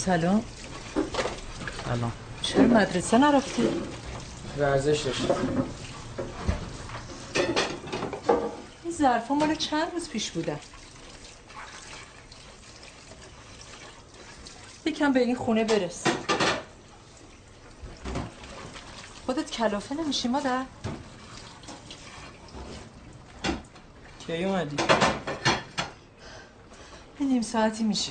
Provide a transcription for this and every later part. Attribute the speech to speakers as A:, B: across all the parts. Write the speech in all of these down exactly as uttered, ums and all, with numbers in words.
A: سلام.
B: سلام.
A: چرا مدرسه نرفتی؟
B: ورزش داشتم.
A: این ظرفا مال چند روز پیش بودن. یکم به این خونه برس. خودت کلافه نمیشی مادر؟
B: کی اومدی؟
A: این نیم ساعتی میشه.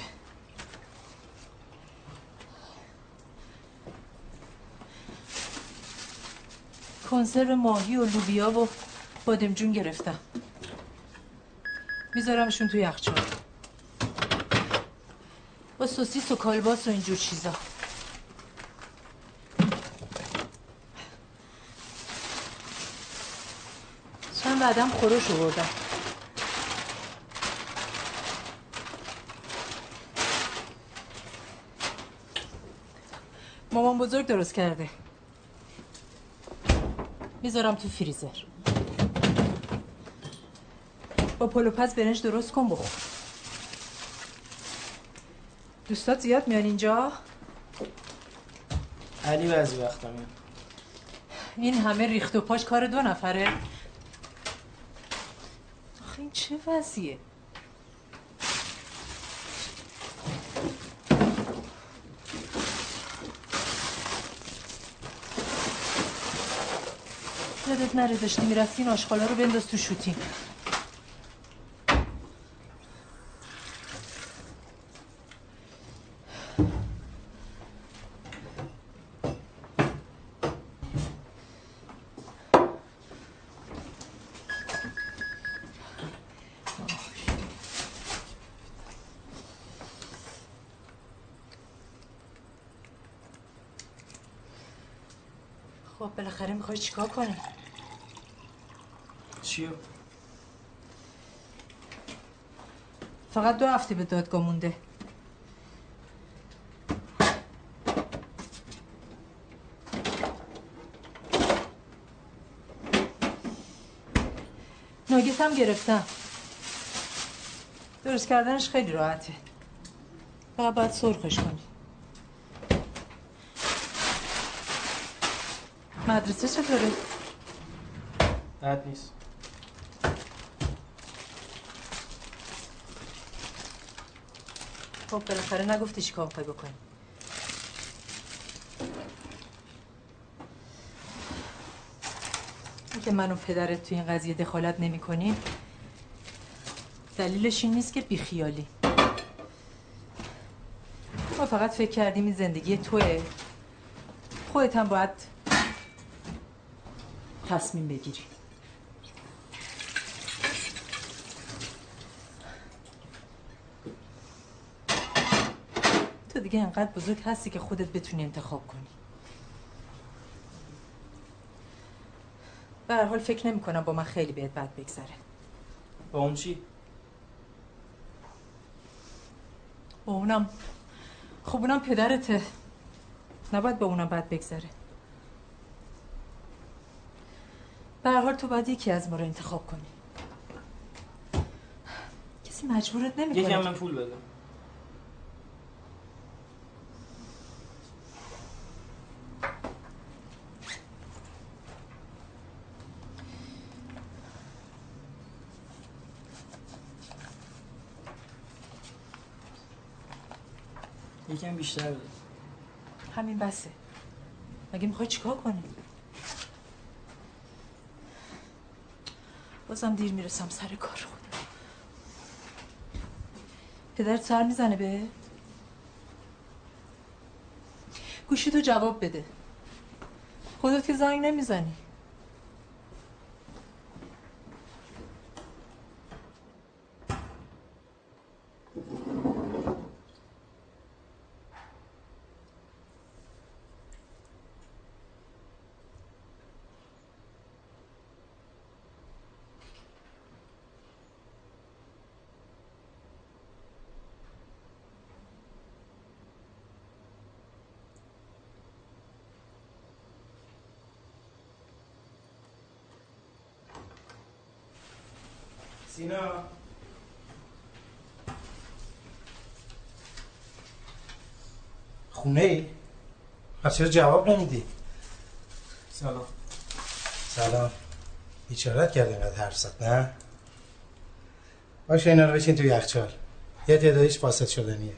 A: کنسرو ماهی و لوبیا و بادمجون گرفتم. میذارمشون توی یخچال با سوسیس و کالباس و اینجور چیزا. چند بعدم خورش آوردم. مامان بزرگ درست کرده. میذارم تو فریزر. با پلوپز برنج درست کن بخور. دوستات زیاد میان اینجا؟
B: علی بعضی وقتا میاد.
A: این همه ریخت و پاش کار دو نفره؟ آخه این چه وضعیه؟ یادت نره داشتی میرفتی این آشغالا رو بنداز تو شوتیم. خب بالاخره میخوای چیکار کنی؟
B: چیو؟
A: فقط دو هفته به دادگاه مونده. ناگت هم گرفتم. درست کردنش خیلی راحته. فقط باید سرخش کنی. مدرسه چطوره؟
B: بد نیست.
A: خب بالاخره نگفتی چی کار می‌خوای بکنی. اینکه من و پدرت تو این قضیه دخالت نمی کنیم دلیلش این نیست که بیخیالی. ما فقط فکر کردیم این زندگی توئه. خودت هم باید تصمیم بگیری. تو دیگه انقدر بزرگ هستی که خودت بتونی انتخاب کنی. به هر حال فکر نمی کنم با من خیلی بهت بد بگذره.
B: با اون چی؟
A: با اونم خب اونم پدرته. نباید با اونم بد بگذره. به هر حال تو باید یکی از ما رو انتخاب کنی. کسی مجبورت نمی کنه.
B: یکم من پول بده. یکم بیشتر بده.
A: همین بسه. مگه میخوای چیکار کنی؟ بازم دیر میرسم سر کار. خودم پدرت سر میزنه به گوشی تو جواب بده. خودت که زنگ نمیزنی.
B: سینا
C: خونه ای؟ پس چرا جواب نمیدی؟
B: سلام.
C: سلام. بیچارت کرد اینقدر حرف زد نه؟ باشه اینا رو بچین تو یخچال. یه تعدادیش فاسد شدنیه.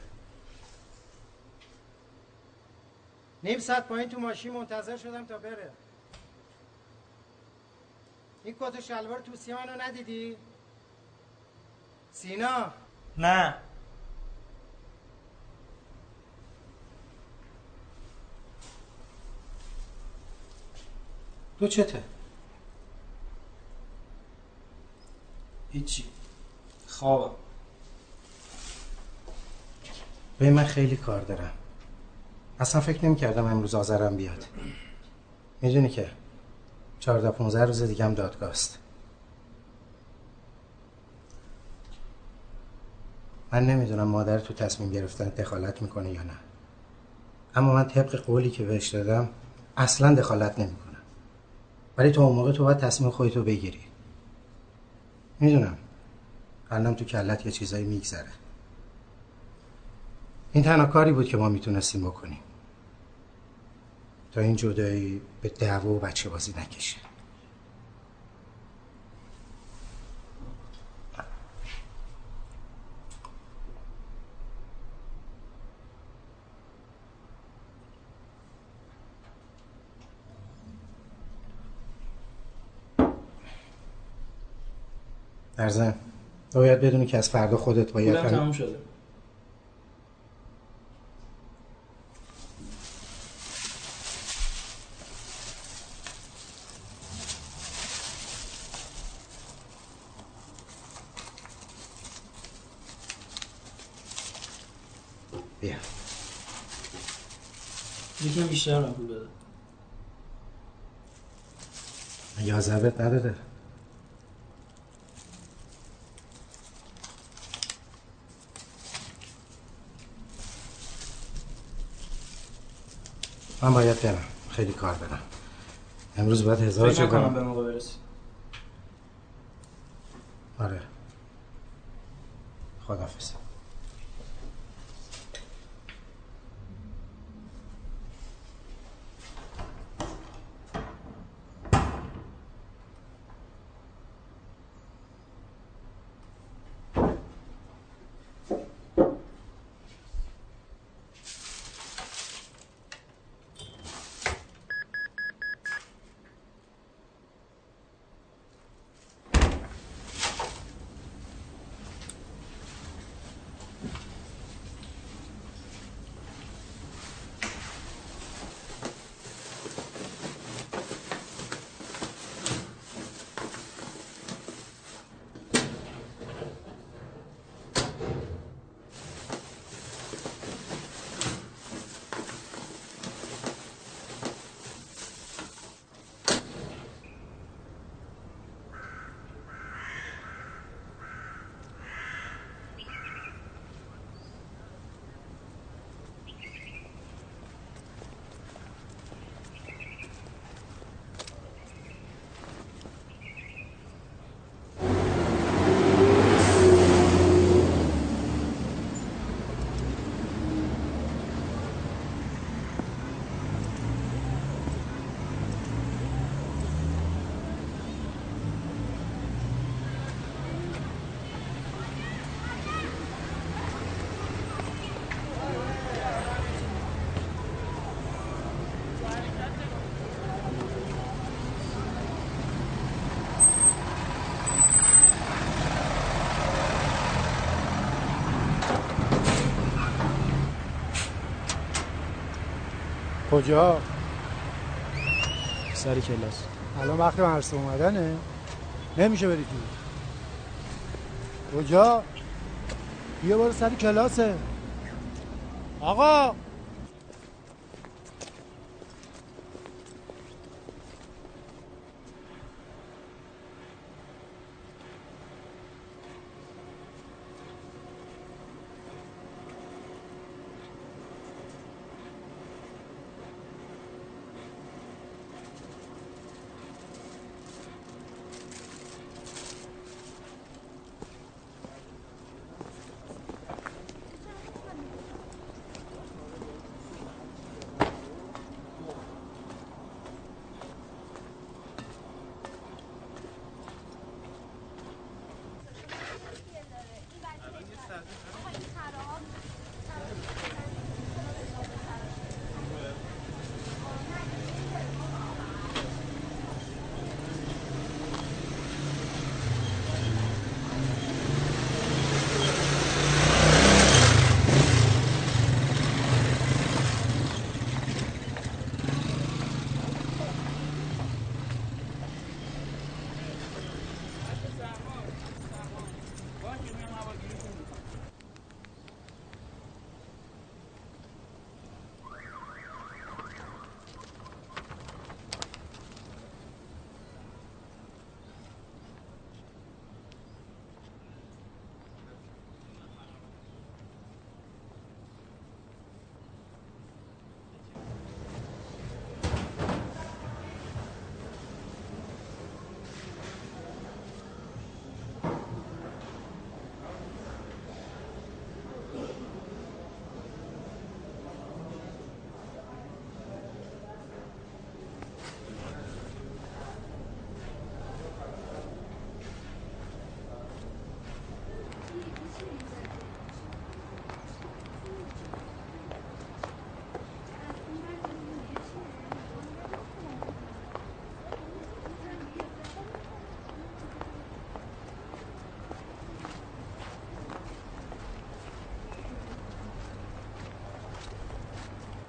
C: نیم ساعت پایین تو ماشین منتظر شدم تا بره. این کت و شلوار توسی منو ندیدی؟ سینا.
B: نه.
C: تو چته؟
B: هیچی. خوابم.
C: به من خیلی کار دارم. اصلا فکر نمی کردم امروز آذرم بیاد. میدونی که چهارده پونزده روز دیگه هم دادگاه است. من نمیدونم مادر تو تصمیم گرفتن دخالت میکنه یا نه، اما من طبق قولی که بهش دادم اصلا دخالت نمیکنم. ولی تو اون موقع تو باید تصمیم خودتو بگیری. میدونم الان تو کلت یه چیزایی میگذره. این تنها کاری بود که ما میتونستیم بکنیم تا این جدایی به دعوا و بچه بازی نکشه. در ضمن باید بدونی که از فردا خودت باید
B: پولم تموم شده.
C: بیا
B: یکم بیشتر من پول بده.
C: یا ضربت نداده. من باید برم، خیلی کار دارم. امروز باید هزار
B: فکر
C: چه
B: نکنم
C: کنم.
B: به موقع برسی.
C: آره خداحافظ. کجا؟
D: سر کلاس.
C: الان وقت مرسه اومدنه؟ نمیشه بری تو. کجا؟ بیا برو سر کلاسه. آقا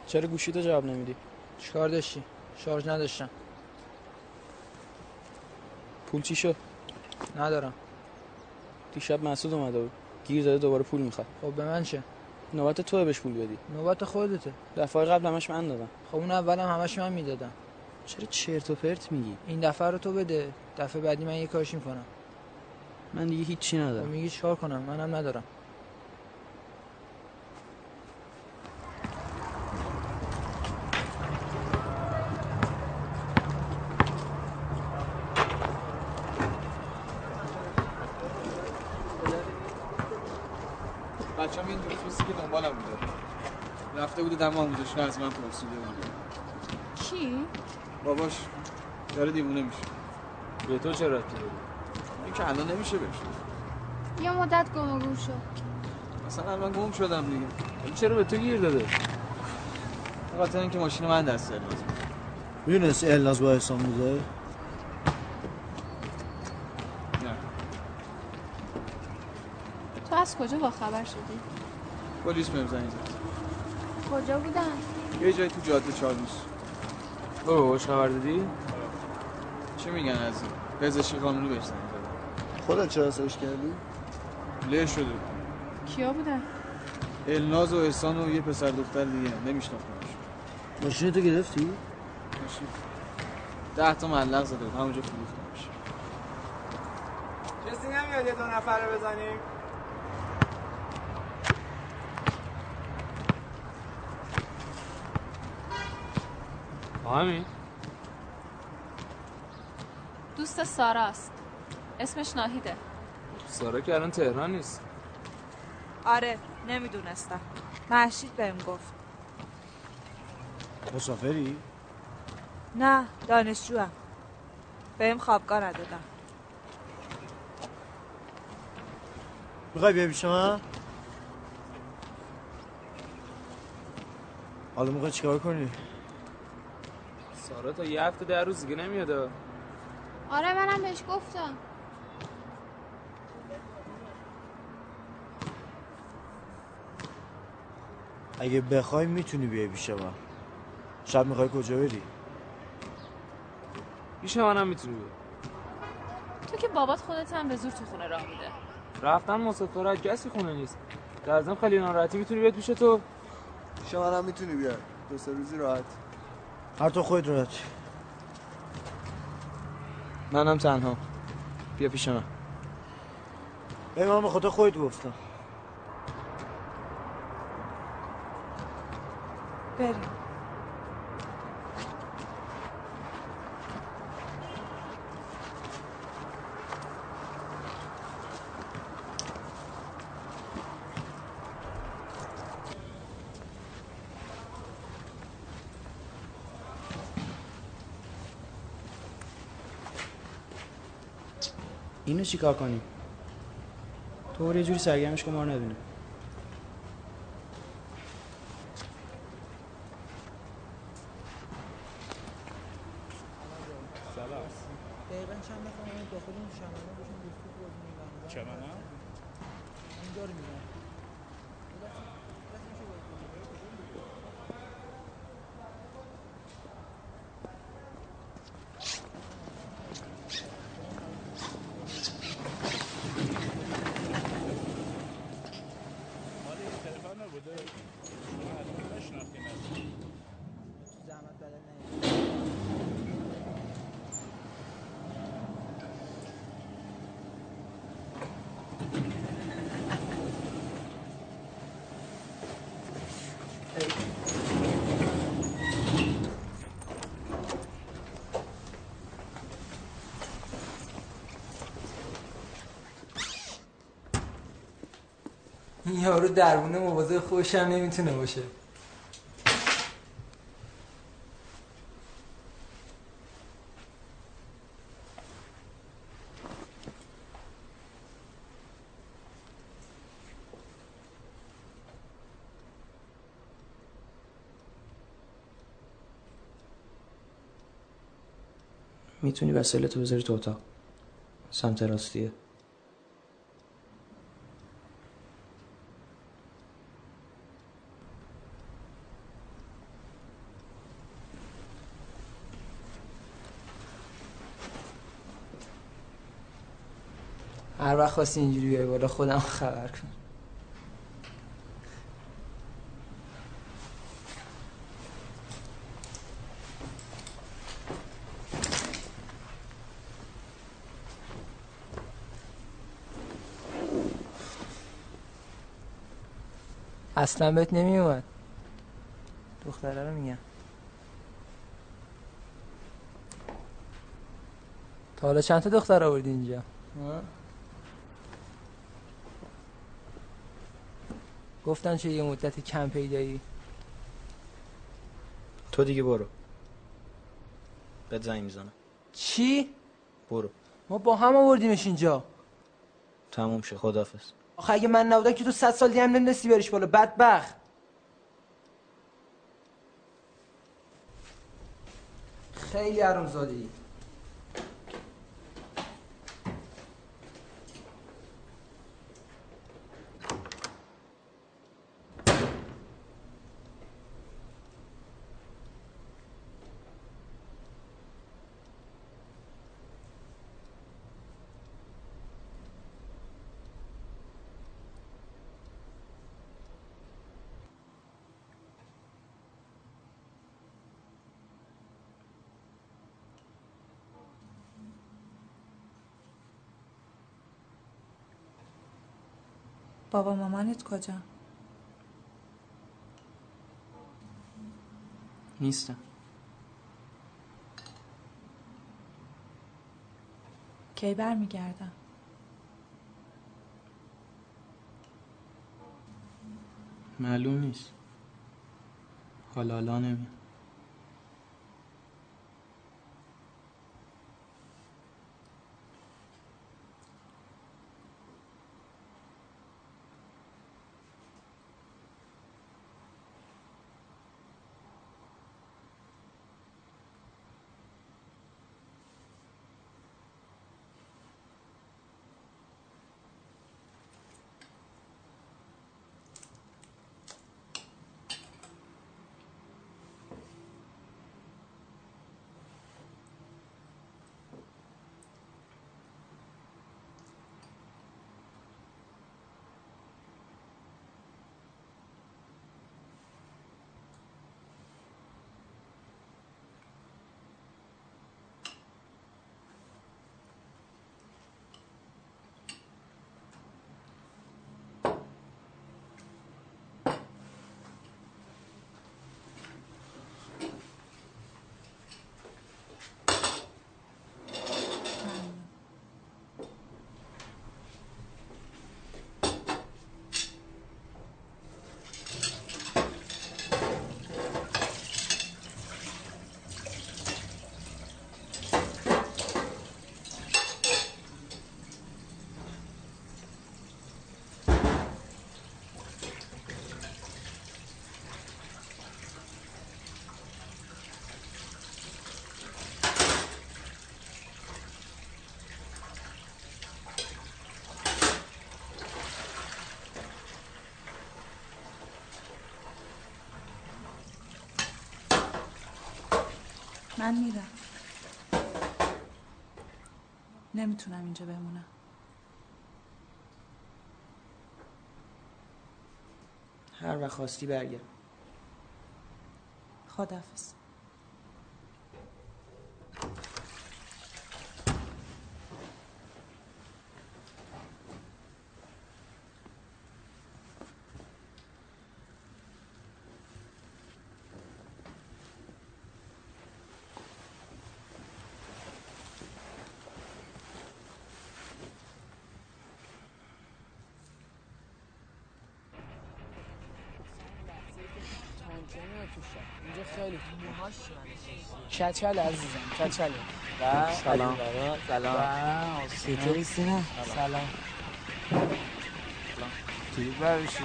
D: چرا گوشیتو جواب نمیدی؟
E: چیکار داشتی؟ شارژ نداشتم.
D: پول چی شد؟
E: ندارم.
D: دیشب مسعود اومده بود. گیر زده دوباره پول میخواد.
E: خب به من چه؟
D: نوبت توئه بهش پول بدی.
E: نوبت خودته.
D: دفعه قبل همش من دادم.
E: خب اون اولم همش من میدادم.
D: چرا چرت و پرت میگی؟
E: این دفعه رو تو بده. دفعه بعدی من یه کارش میکنم.
D: من دیگه هیچی ندارم.
E: خب میگی چیکار کنم؟ منم ندارم.
F: بچه‌م این دوستی که دنبالم بوده. رفته بوده دم آموزشگاه از من پرسیده بوده.
G: چی؟
F: باباش داره دیوونه میشه.
D: به تو چرا رفتی؟
F: این که الان نمیشه بشه.
G: یه مدت گم و گور شد.
F: مثلا من گم شدم دیگه.
D: این چرا به تو گیر داده؟
F: به خاطر اینکه ماشین من دست الناز بود.
H: میدونستی الناز با احسان بوده؟
F: نه.
G: تو از کجا با خبر شدی؟
F: پلیس بهم زنگ زد.
G: کجا بودن؟
F: یه جای تو جاده چالوس.
D: اوه باش خبر دادی؟
F: چی میگن از این؟ پزشکی قانونی بهش زنگ زدن.
H: خودت چرا سرچ کردی؟
F: له شده.
G: کیا بودن؟
F: الناز و احسان و یه پسر دختر دیگه نمیشناختمش.
H: ماشین تو گرفتی؟
F: ماشین ده تا معلق زده بود همونجا فروختمش.
I: کسی نمیاد یه دو نفر رو بزنیم؟
D: همین؟
G: دوست ساراست. اسمش ناهیده.
D: سارا که الان تهران نیست.
J: آره نمیدونستم. مهشید بهم گفت.
H: مسافری؟
J: نه دانشجوام. بهم خوابگاه ندادم.
H: میخوای بیای پیش من؟ حالا میخوای چیکار کنی؟
D: سارا تا یه هفته در روز دیگه نمیاد.
G: آره منم بهش گفتم.
H: اگه بخوای میتونی بیای پیش من. شب میخوای کجا بری؟
D: پیش منم میتونی بیای.
G: تو که بابات خودت هم به زور تو خونه راه میده.
D: رفتن مسافرت کسی خونه نیست. در ضمن خیلی ناراحتی میتونی بیاد پیش تو.
H: پیش منم میتونی بیای. دو سه روزی راحت. هر تو خودت راحتی.
F: منم تنها. بیا پیش من.
H: ای من به خاطر خودت گفتم.
J: بریم.
D: اینو چیکار کنیم؟ تو یه جوری سرگرمش کن ما رو نبینه.
E: دقیقاً چند نفر اومد داخل اون شمنه باشون گفتگو بازی می‌کردن.
I: چمنه؟
E: اونجا رو می‌گن. این یارو دربونه مواظب خودش هم نمیتونه باشه.
D: میتونی وسایلتو بذاری تو اتاق. سمت راستیه.
K: هر وقت خواستی اینجوری بیای بالا خودم خبر کن. اصلا بهت نمی اومد. دختره رو میگم. تا حالا چند تا دختر آوردی اینجا؟ گفتن چه یه مدت کم پیدایی.
B: تو دیگه برو. بهت زنگ میزنم.
K: چی؟
B: برو.
K: ما با هم آوردیمش اینجا.
B: تموم شه. خداحافظ.
K: آخه اگه من نبودم که تو صد سال دیگه هم نمی‌دونستی بریش بالا. بدبخت. خیلی حرومزاده‌ای.
J: بابا مامانت کجا؟
B: نیستم.
J: کی برمیگردم؟
B: معلوم نیست. حالا حالا نمیام.
J: من میرم. نمیتونم اینجا بمونم.
K: هر وقت خواستی برگرد.
J: خداحافظ.
K: اینجا خیلی کچل عزیزم کچله.
L: سلام. سلام.
K: چطوری سینا؟ سلام.
L: چطوری برشی؟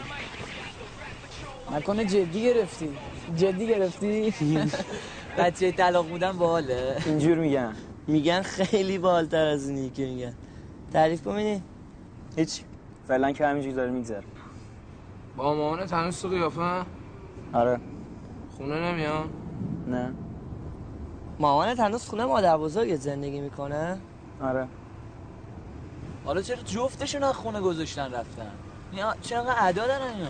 K: نکنه جدی گرفتی؟ جدی گرفتی؟
L: بچه طلاق بودن باحاله.
K: اینجور میگن.
L: میگن خیلی باحال‌تر از اینی که میگن. تعریف کن ببین.
K: هیچ. فعلا که همینجوری داره میگذره.
D: با مامانت هنوز تو قیافه؟
K: آره.
D: خونه نمیان؟
K: نه.
L: مامانت هنوز خونه مادر بزرگت زندگی میکنه؟
K: آره.
M: حالا چرا جفتشون از خونه گذاشتن رفتن؟ اینا چرا انقدر ادا دارن اینا؟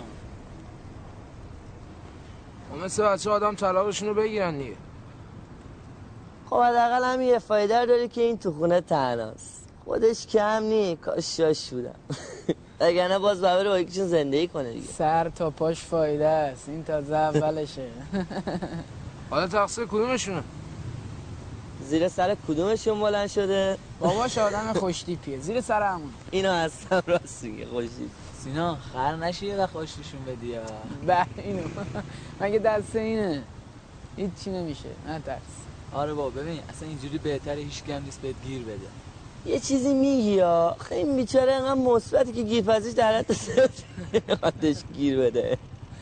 D: خب مثل بچه آدم طلاقشون رو بگیرن دیگه.
L: خب حداقل هم یه فایده داره که این تو خونه تنهاست. خودش کم نی کاش شاش بودم. اگه باز بابا با یکیشون زندگی کنه دیگه.
K: سر تا پاش فایده است، این تازه اولشه.
D: حالا تقصیر کدومشونه؟
L: زیر سر کدومشون بلند شده؟
K: باباش آدم خوشتیپیه، زیر سر همون.
L: اینو هستم راست میگه خوشتیپ.
M: سینا خر نشی یه وقت خوشتیشون بدی یا
K: به اینو مگه دسته اینه هیچی نمیشه نترس.
M: آره بابا ببین اصلا اینجوری بهتره هیچ کم نیست بهت گیر بده.
L: یه چیزی میگی یا خیلی بیچاره انقدر مثبتی که گیرپزیش در حد خودش گیر بده.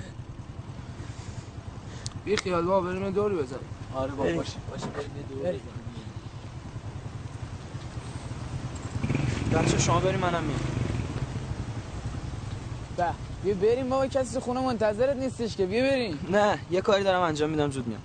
D: بی خیال بابا بریم دوری بزنیم.
M: آره بابا باشه باشه بریم دوری بزنیم.
F: بچه شما بریم منم میام.
K: به بیا بریم بابا، کسی خونه منتظرت نیستش که. بیا بریم.
F: نه یه کاری دارم انجام میدم زود میام.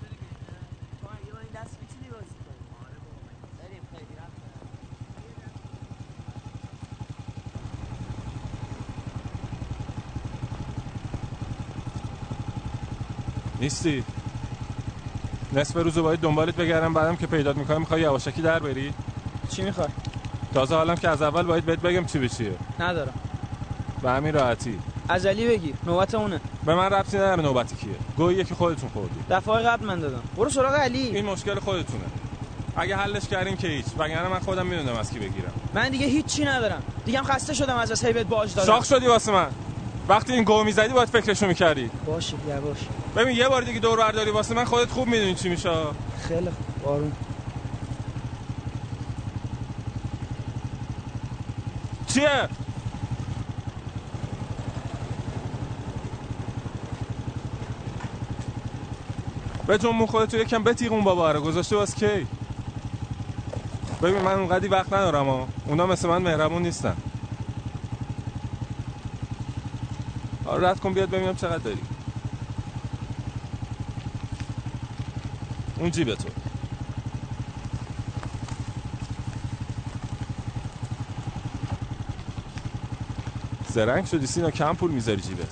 N: نیستی؟ نصف روزو باید دنبالت بگردم، بعدم که پیدات میکنم میخوای یواشکی در بری؟
F: چی میخوای؟
N: تازه حالم که از اول باید بهت بگم چی به چیه.
F: ندارم.
N: به همین راحتی.
F: عجلی بگیر، نوبت اونه.
N: به من ربطی نداره نوبتی کیه. گوییه که خودتون خوردی.
F: دفعه قبل من دادم. برو سراغ علی.
N: این مشکل خودتونه. اگه حلش کردین که هیچ، وگرنه من خودم میدونم از کی بگیرم.
F: من دیگه هیچی ندارم. دیگه هم خسته شدم از هیبت باج دادم.
N: شاخ شدی واسه من. وقتی این گو میزدی باید فکرشو میکردی.
F: باشه یواش.
N: ببین یه بار دیگه دور برداری واسه من، خودت خوب میدونی چی میشه.
F: خیلی خوب آروم.
N: چیه؟ به جنبون خودتو یکم بتیق اون بابا رو گذاشته واسه کی؟ ببین من اونقدی وقت ندارم ها. اونا مثل من مهربون نیستن. رد کن بیاد ببینم چقدر داری. اون جیب تو. زرنگ شدی سینا، کم پول میذاری جیبت.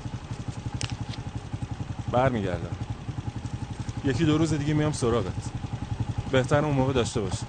N: برمیگردم یکی دو روز دیگه میام سراغت. بهتر اون موقع داشته باشی.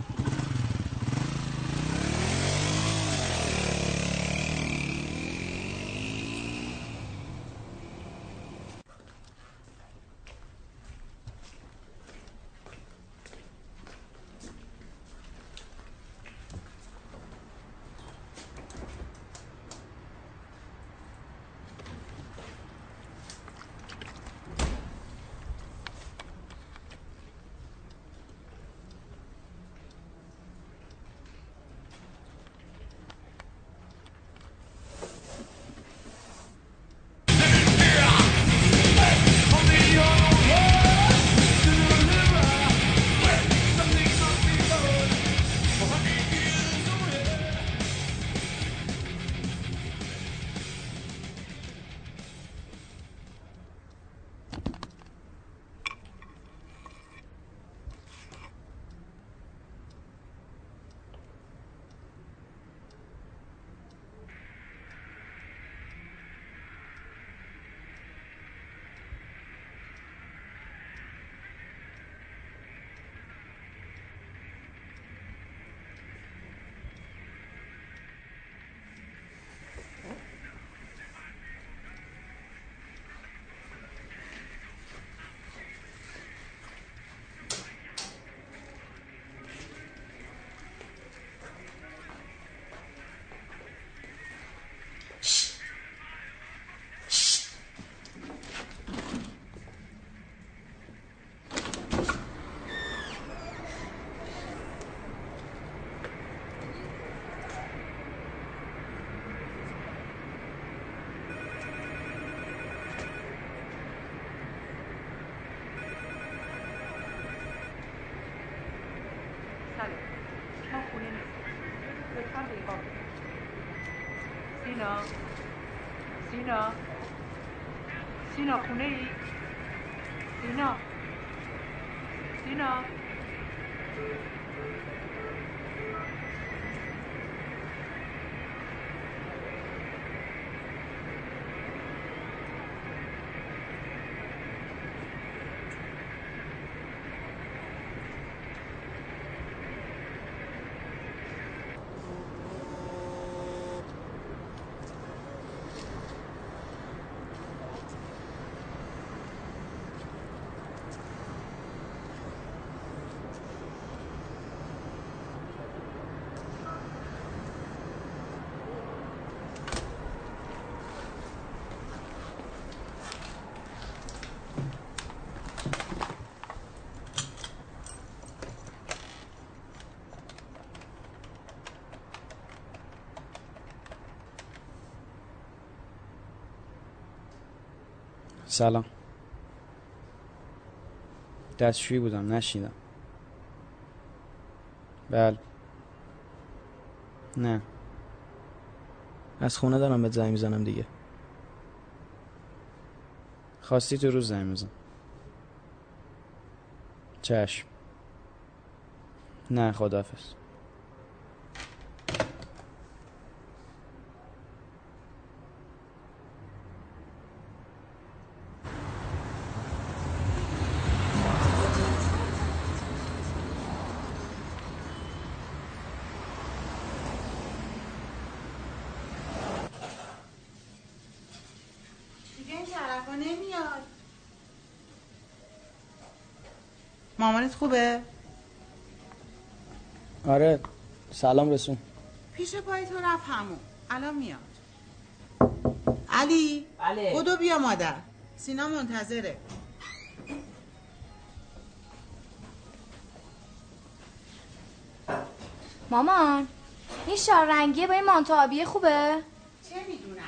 A: سینا سینا سینا خونه ای؟ سینا سینا
O: سلام. دستشویی بودم نشیدم. بله. نه. از خونه دارم بهت زنگ میزنم دیگه. خواستی تو روز زنگ میزنم. چشم. نه خداحافظ.
P: مامانت خوبه؟
O: آره سلام رسون.
P: پیش پای تو رفت همون الان میاد. علی
M: بله.
P: بودو بیا مادر، سینا منتظره.
Q: مامان این شال رنگیه با این مانتو آبیه خوبه؟
P: چه میدونم.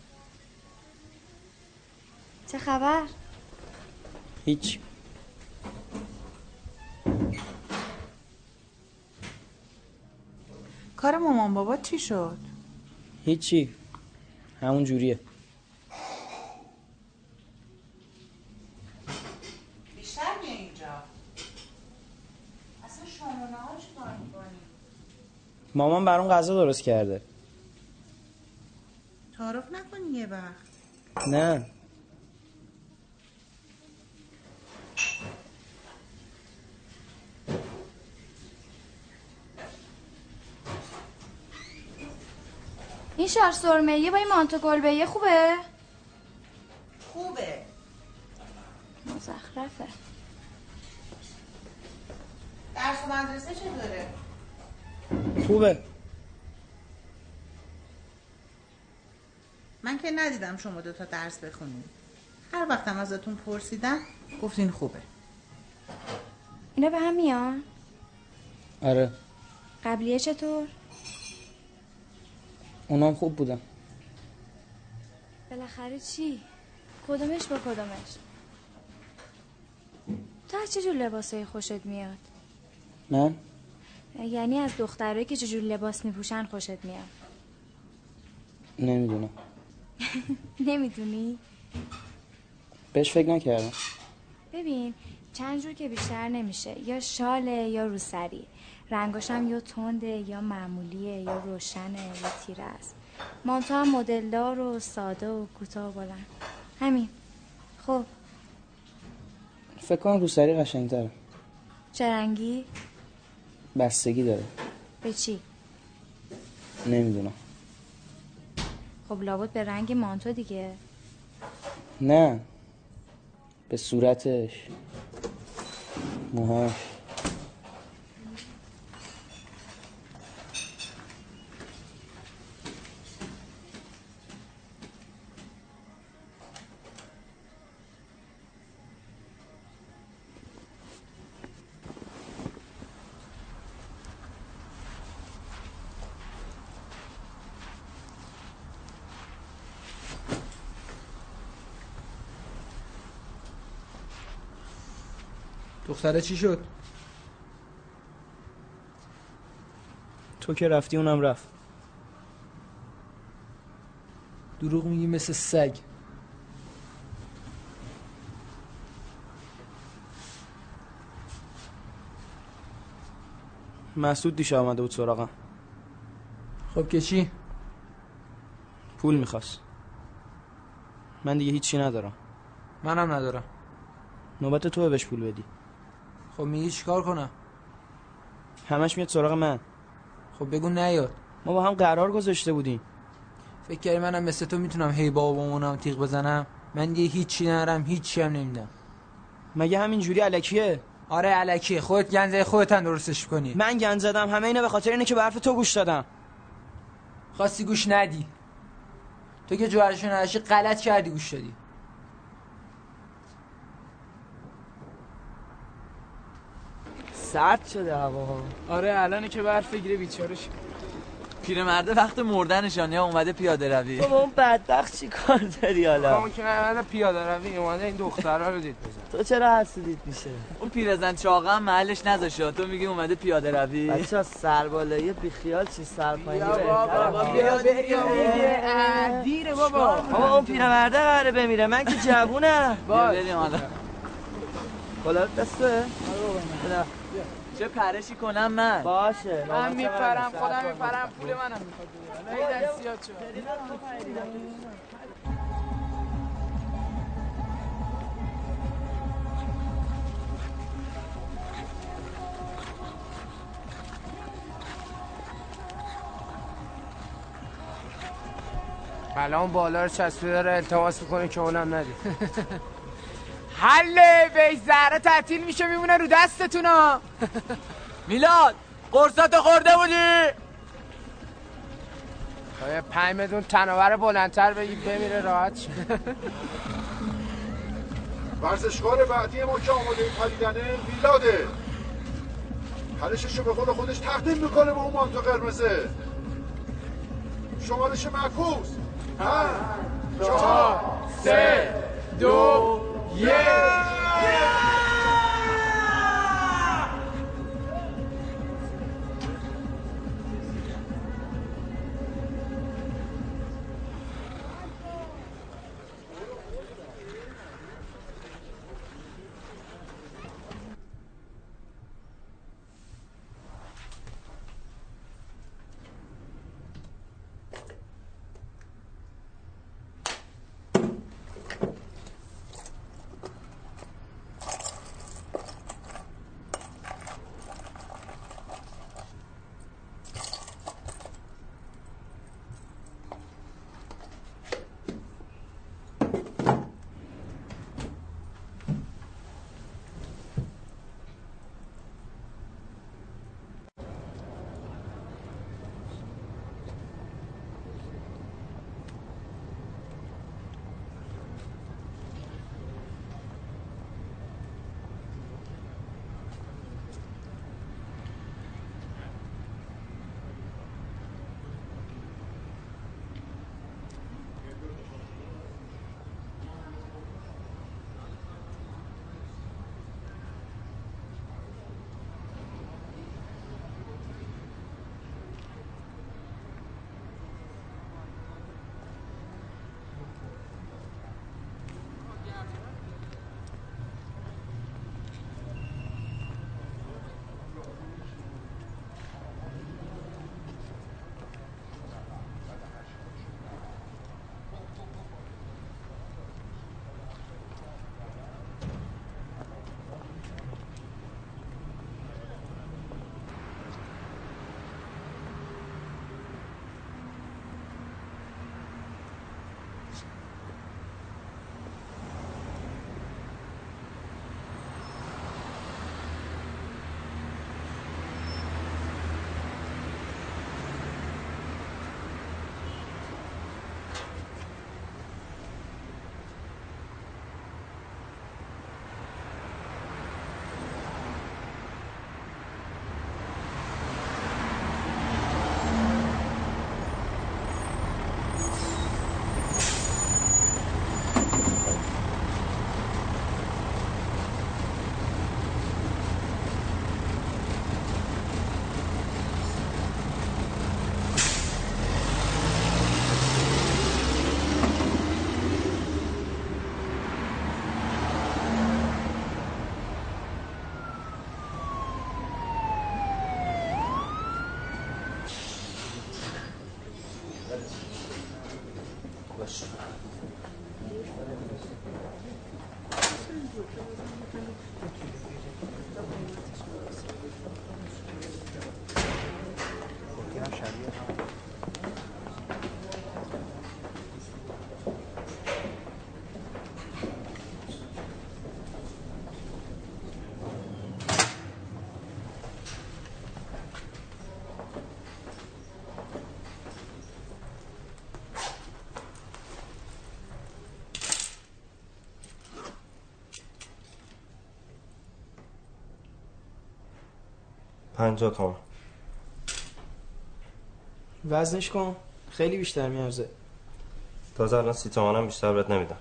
Q: چه خبر؟
O: هیچ.
P: کار مامان بابا چی شد؟
O: هیچی، همون جوریه.
P: بیشتر بیا اینجا. اصلا شما نهار چی کار میکنی؟
O: مامان برام غذا درست کرده.
P: تعارف نکنی یه وقت.
O: نه.
Q: این شال سرمه‌ای با این مانتو کلبه‌ای خوبه؟
P: خوبه.
Q: مزخرفه.
P: درس و مدرسه چطوره؟
O: خوبه.
P: من که ندیدم شما دوتا درس بخونید. هر وقتم ازتون پرسیدم گفتین خوبه.
Q: اینا به هم میان؟
O: آره.
Q: قبلیه چطور؟
O: اونام خوب بودن.
Q: بالاخره چی؟ کدومش با کدومش؟ تو از چه جور لباسای خوشت میاد؟
O: من؟
Q: یعنی از دخترایی که چجور لباس میپوشن خوشت میاد؟
O: نمیدونم.
Q: نمیدونی؟
O: بهش فکر نکردم.
Q: ببین چند جور که بیشتر نمیشه، یا شاله یا روسری. رنگاش هم یا تنده یا معمولیه یا روشنه یا تیره است. مانتو هم مدلدار و ساده و کوتاه و بلند. همین. خب
O: فکر کنم روسری قشنگ‌تره.
Q: چه رنگی؟
O: بستگی داره.
Q: به چی؟
O: نمیدونم.
Q: خب لابد به رنگ مانتو دیگه.
O: نه، به صورتش، موهاش.
E: دختره چی شد؟
O: تو که رفتی اونم رفت.
E: دروغ میگی مثل سگ.
O: مسعود دیشه آمده بود سراغم.
E: خب که چی؟
O: پول میخواست. من دیگه هیچی ندارم.
E: منم ندارم.
O: نوبت توه بهش پول بدی.
E: خب میگی چیکار کنم؟
O: همش میاد سراغ من.
E: خب بگو نیاد.
O: ما با هم قرار گذاشته بودیم.
E: فکر کردی منم مثل تو میتونم هی بابا با مامانم تیغ بزنم؟ من دیگه هیچی ندارم، هیچی هم نمیدم.
O: مگه همین جوری الکیه؟
E: آره الکیه. خودت گنزه خودت هم درستش کنی.
O: من گند زدم؟ همه اینا به خاطر اینه که به حرف تو گوش دادم.
E: خواستی گوش ندی. تو که جوهرشو نداشتی غلط کردی گوش دادی.
O: سرد شده هوا.
D: آره الان که برف بگیره بیچاره شد.
M: پیرمرده وقت مردنشان یا اومده پیاده روی.
L: بابا اون بدبخت چی کار داری حالا؟
R: اون که اومده پیاده روی اومده این دخترها رو دید بزن.
L: تو چرا حسودیت میشه؟
M: اون پیرزن چاقه هم محلش نذاشه، تو میگی اومده پیاده روی.
L: بچه‌ها سربالایی بیخیال چی سرپایینی
R: بیا بابا بیا بریم دیگه. دیره بابا.
L: بابا اون پیرمرده قراره بمیره، من که جوونم.
M: بریم حالا.
L: کلاه دسته؟
M: چه پرشی کنم من؟
L: باشه
R: من میپرم خودم میپرم پول منم میخواد بده. نه دست زیاد شد. الان بالا رو چسبیده داره التماس میکنه که اونم ندید. حله به زهره تعطیل میشه میمونه رو دستتونا.
M: میلاد قرصاتو خورده بودی؟
R: یه پنج میلیون تناور بلندتر بگی بمیره راحت شه.
S: ورزشکار بعدی ما که آماده پریدنه میلاده. پرششو به قول خودش تقدیم میکنه به اون مانتو قرمزه. شمارش معکوس پنج چهار
R: سه دو یک.
T: پنجاه تومن.
O: وزنش کن، خیلی بیشتر میارزه.
T: تازه الان سی تومنم بیشتر بهت نمیدم.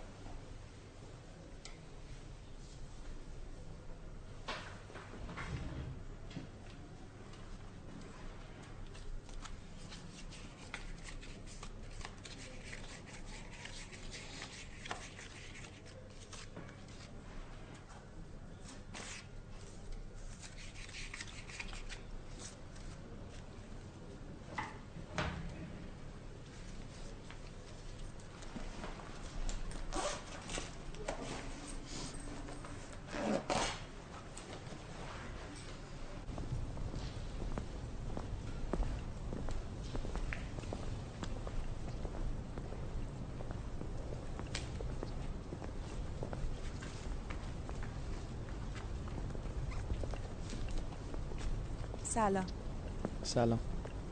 J: سلام.
O: سلام.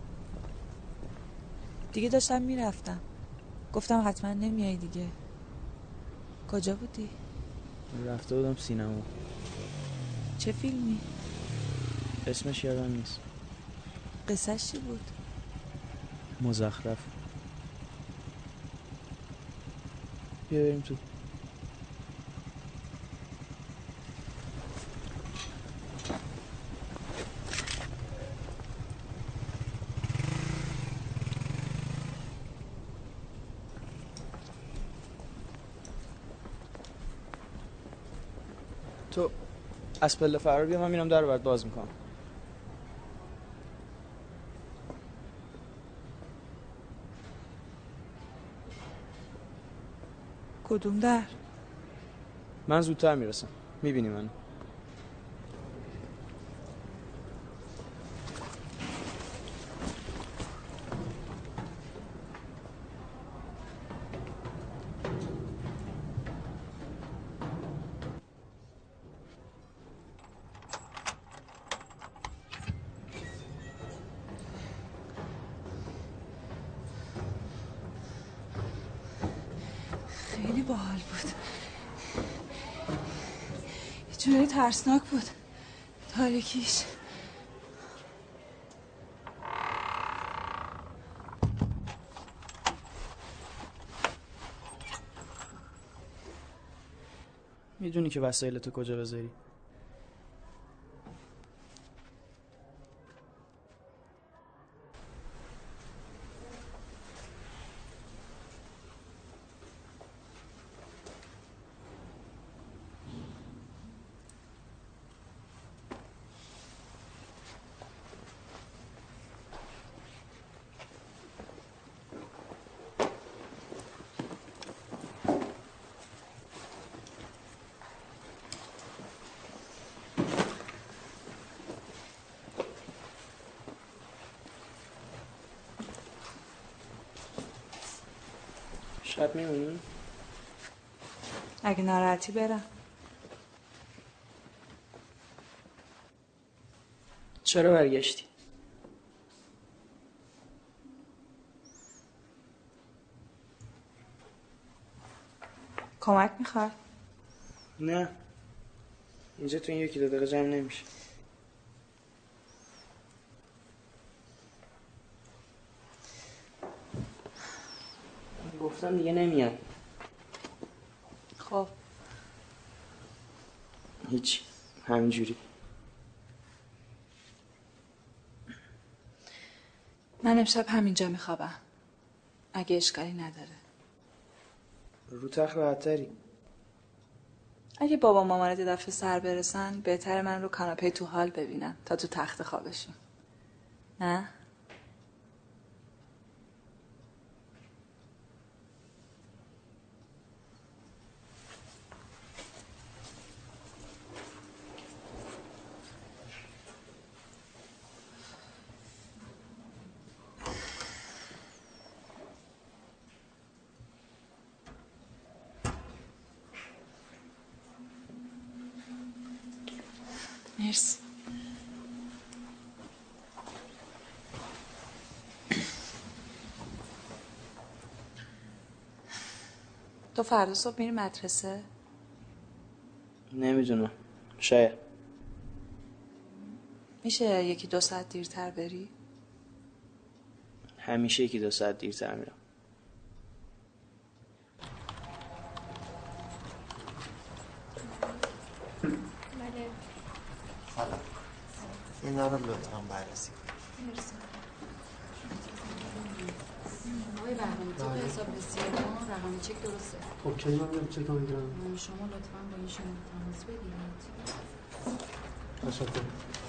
J: دیگه داشتم میرفتم، گفتم حتما نمیای دیگه. کجا بودی؟
O: رفته بودم سینما.
J: چه فیلمی؟
O: اسمش یادم نیست.
J: قصه‌ش چی بود؟
O: مزخرف. بیا بریم تو. تو از پله فرار بیا، من میرم در رو برات باز میکنم.
J: کدوم در؟
O: من زودتر میرسم، میبینی منو.
J: خیلی باحال بود. یه جورایی ترسناک بود تاریکیش.
O: میدونی که وسایلتو کجا بذاری؟ شب میمونی؟
J: اگه ناراحتی برم.
O: چرا برگشتی؟
J: کمک میخواد؟
O: نه، اینجا تو این یکی دو دقیقه جمع نمیشه. گفتم دیگه نمیاد.
J: خب
O: هیچ، همینجوری.
J: من امشب همینجا میخوابم اگه اشکالی نداره.
O: رو تخت راحت‌تری.
J: اگه بابا مامانت یه دفعه سر برسن بهتره من رو کاناپه تو حال ببینم تا تو تخت خوابشون. نه؟ مرسی. تو فردا صبح میری مدرسه؟
O: نمیدونم، شاید.
J: میشه یکی دو ساعت دیرتر بری؟
O: همیشه یکی دو ساعت دیرتر میرم. سلام. اینا رو لطفاً بررسی کنید.
U: مرسی. آقای بهرام طبق حساب رسید ما رقم چک درسته.
V: خب کی من میام چک رو بگیرم؟
U: شما لطفاً با ایشون تماس بگیرید.
V: تشکر.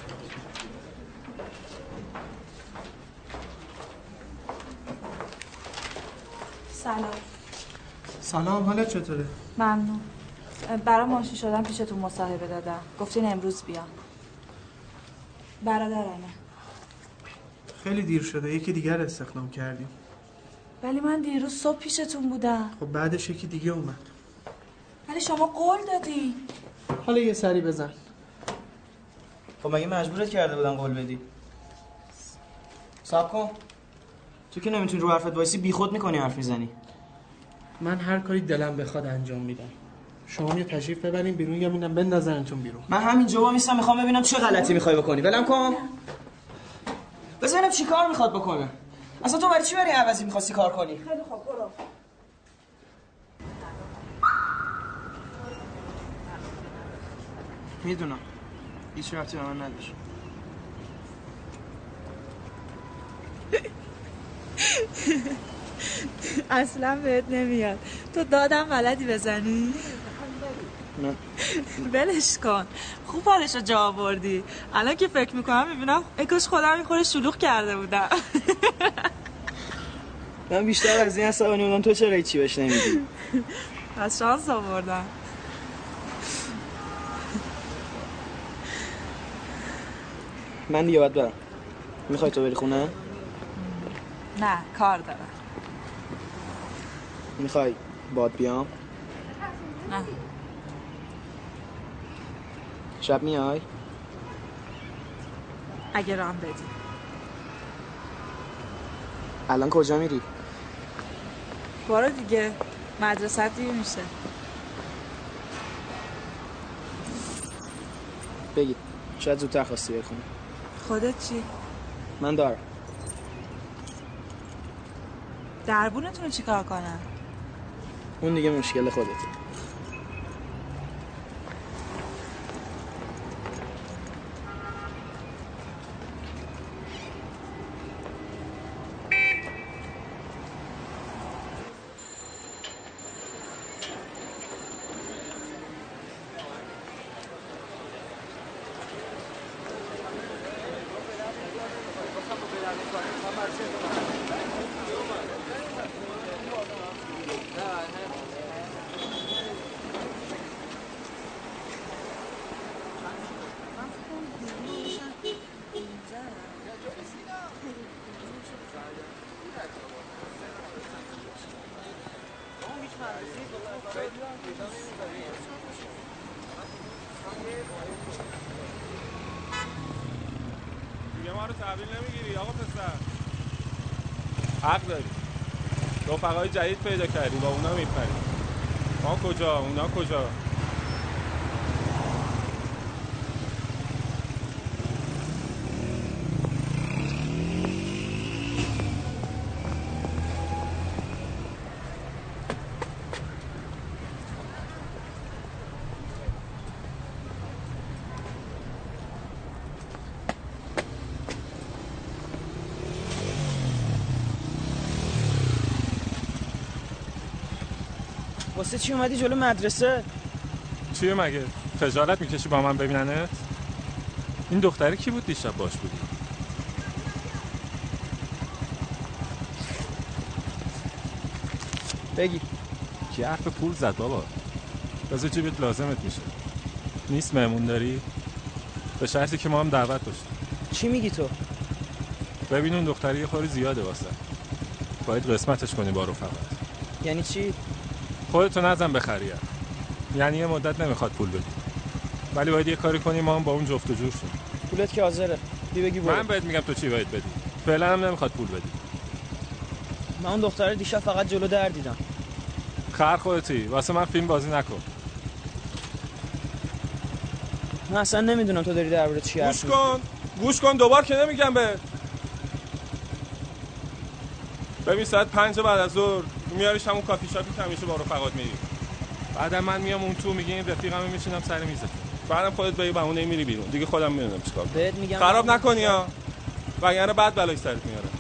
J: سلام.
O: سلام، حالت چطوره؟
J: ممنون. برای ماشین شدم پیشتون مصاحبه دادم. گفتین امروز بیام. برادرمه.
O: خیلی دیر شده، یکی دیگر استخدام کردیم.
J: ولی من دیروز صبح پیشتون بودم.
O: خب بعدش یکی دیگه اومد.
J: ولی شما قول دادی.
O: حالا یه سری بزن. خب مگه مجبورت کرده بودم قول بدی؟ صبر کن. تو که نمیتونی رو حرفت وایسی، بیخود میکنی حرف میزنی. من هر کاری دلم بخواد انجام میدم. شما یه تشریف ببرین بیرون یا میدم بندازنتون بیرون. من همین جواب میستم، میخوام ببینم چه غلطی میخوای بکنی. ولم کن. بزنم چی کار میخواد بکنه. اصلا تو برای چی برای عوضی میخواستی کار کنی؟
J: خیلی خوب برو.
O: میدونم. هیچ ربطی به من نداره.
J: اصلا بهت نمیاد. تو دادم بلدی بزنی؟
O: نه.
J: ولش کن. خوب حالشو جا آوردی. الان که فکر میکنم میبینم ای کاش خودم این خوره شلوغ کرده بودم.
O: من بیشتر از این عصبانی بودم، تو چرا هیچی بهش نمیدی؟
J: از شانس آوردم.
O: من دیگه باید برم. میخوای تو بری خونه؟
J: نه کار دارم.
O: میخوای باد بیام؟
J: نه.
O: شب میای؟
J: اگه رام بدی.
O: الان کجا میری؟
J: برو دیگه. مدرسه دیر میشه.
O: بگی. شاید زودتر خواستی بری خونه.
J: خودت چی؟
O: من دارم.
J: دربونتون رو چی کار کنم؟
O: اون دیگه مشکل خودته.
N: دیگه ما رو تحویل نمیگیری آقا پسر. حق داری. رفقای جدید پیدا کردی، با اونا میپری. ما کجا؟ اونا کجا؟
O: واسه چی اومدی جلو مدرسه؟
N: چیه مگه؟ خجالت میکشی با من ببیننت؟ این دختره کی بود دیشب باش بودی؟
O: بگی.
N: کی حرف پول زد بابا؟ بذار جیبت لازمت میشه. نیست مهمون داری؟ به شرطی که ما هم دعوت باشیم.
O: چی میگی تو؟
N: ببین اون دختری یه خوری زیاده واسه. باید قسمتش کنی با رفقات.
O: یعنی چی؟
N: خودتو نزن بخریم. یعنی یه مدت نمیخواد پول بدی. ولی باید یه کاری کنی ما هم با اون جفت و جور شیم.
O: پولت که حاضره. بی بگی برو.
N: من بهت میگم تو چی باید بدی. فعلا هم نمیخواد پول بدی.
O: من اون دختره دیشب فقط جلو در دیدم.
N: خر خودتی. واسه من فیلم بازی نکن.
O: من اصلا نمیدونم تو داری درباره چی حرف
N: گوش کن. گوش کن دوبار که نمیگم به. ببین ساعت پنج بعد از ظهر میاریش همون کافی شاپی که همیشه با رفقات میری. بعدم من میام اون تو میگه این رفیقم میشینم سر میزت. بعدم خودت به بهونه میری بیرون. دیگه خودم میدونم چیکار کنم.
M: بهت میگم
N: خراب نکنی ها. وگرنه بعد بلای سرت میاره.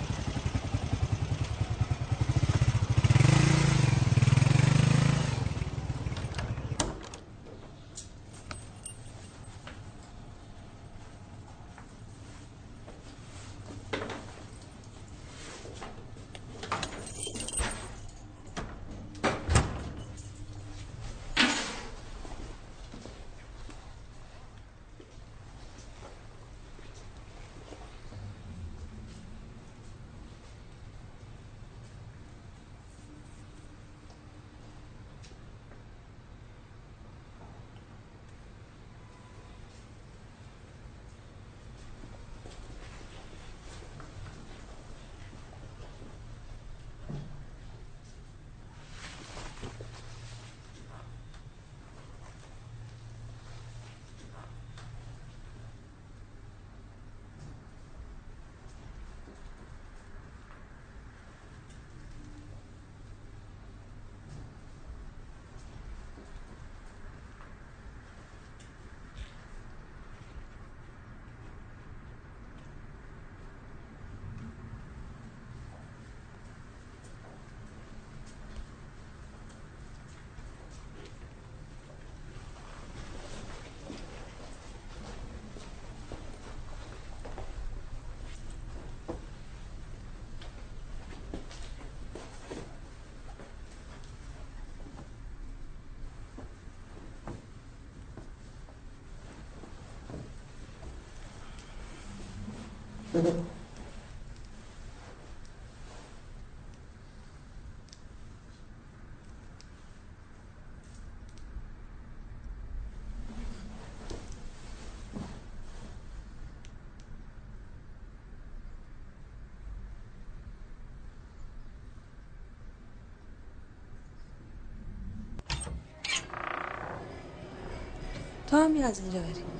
J: تو هم بیا از اینجا بری.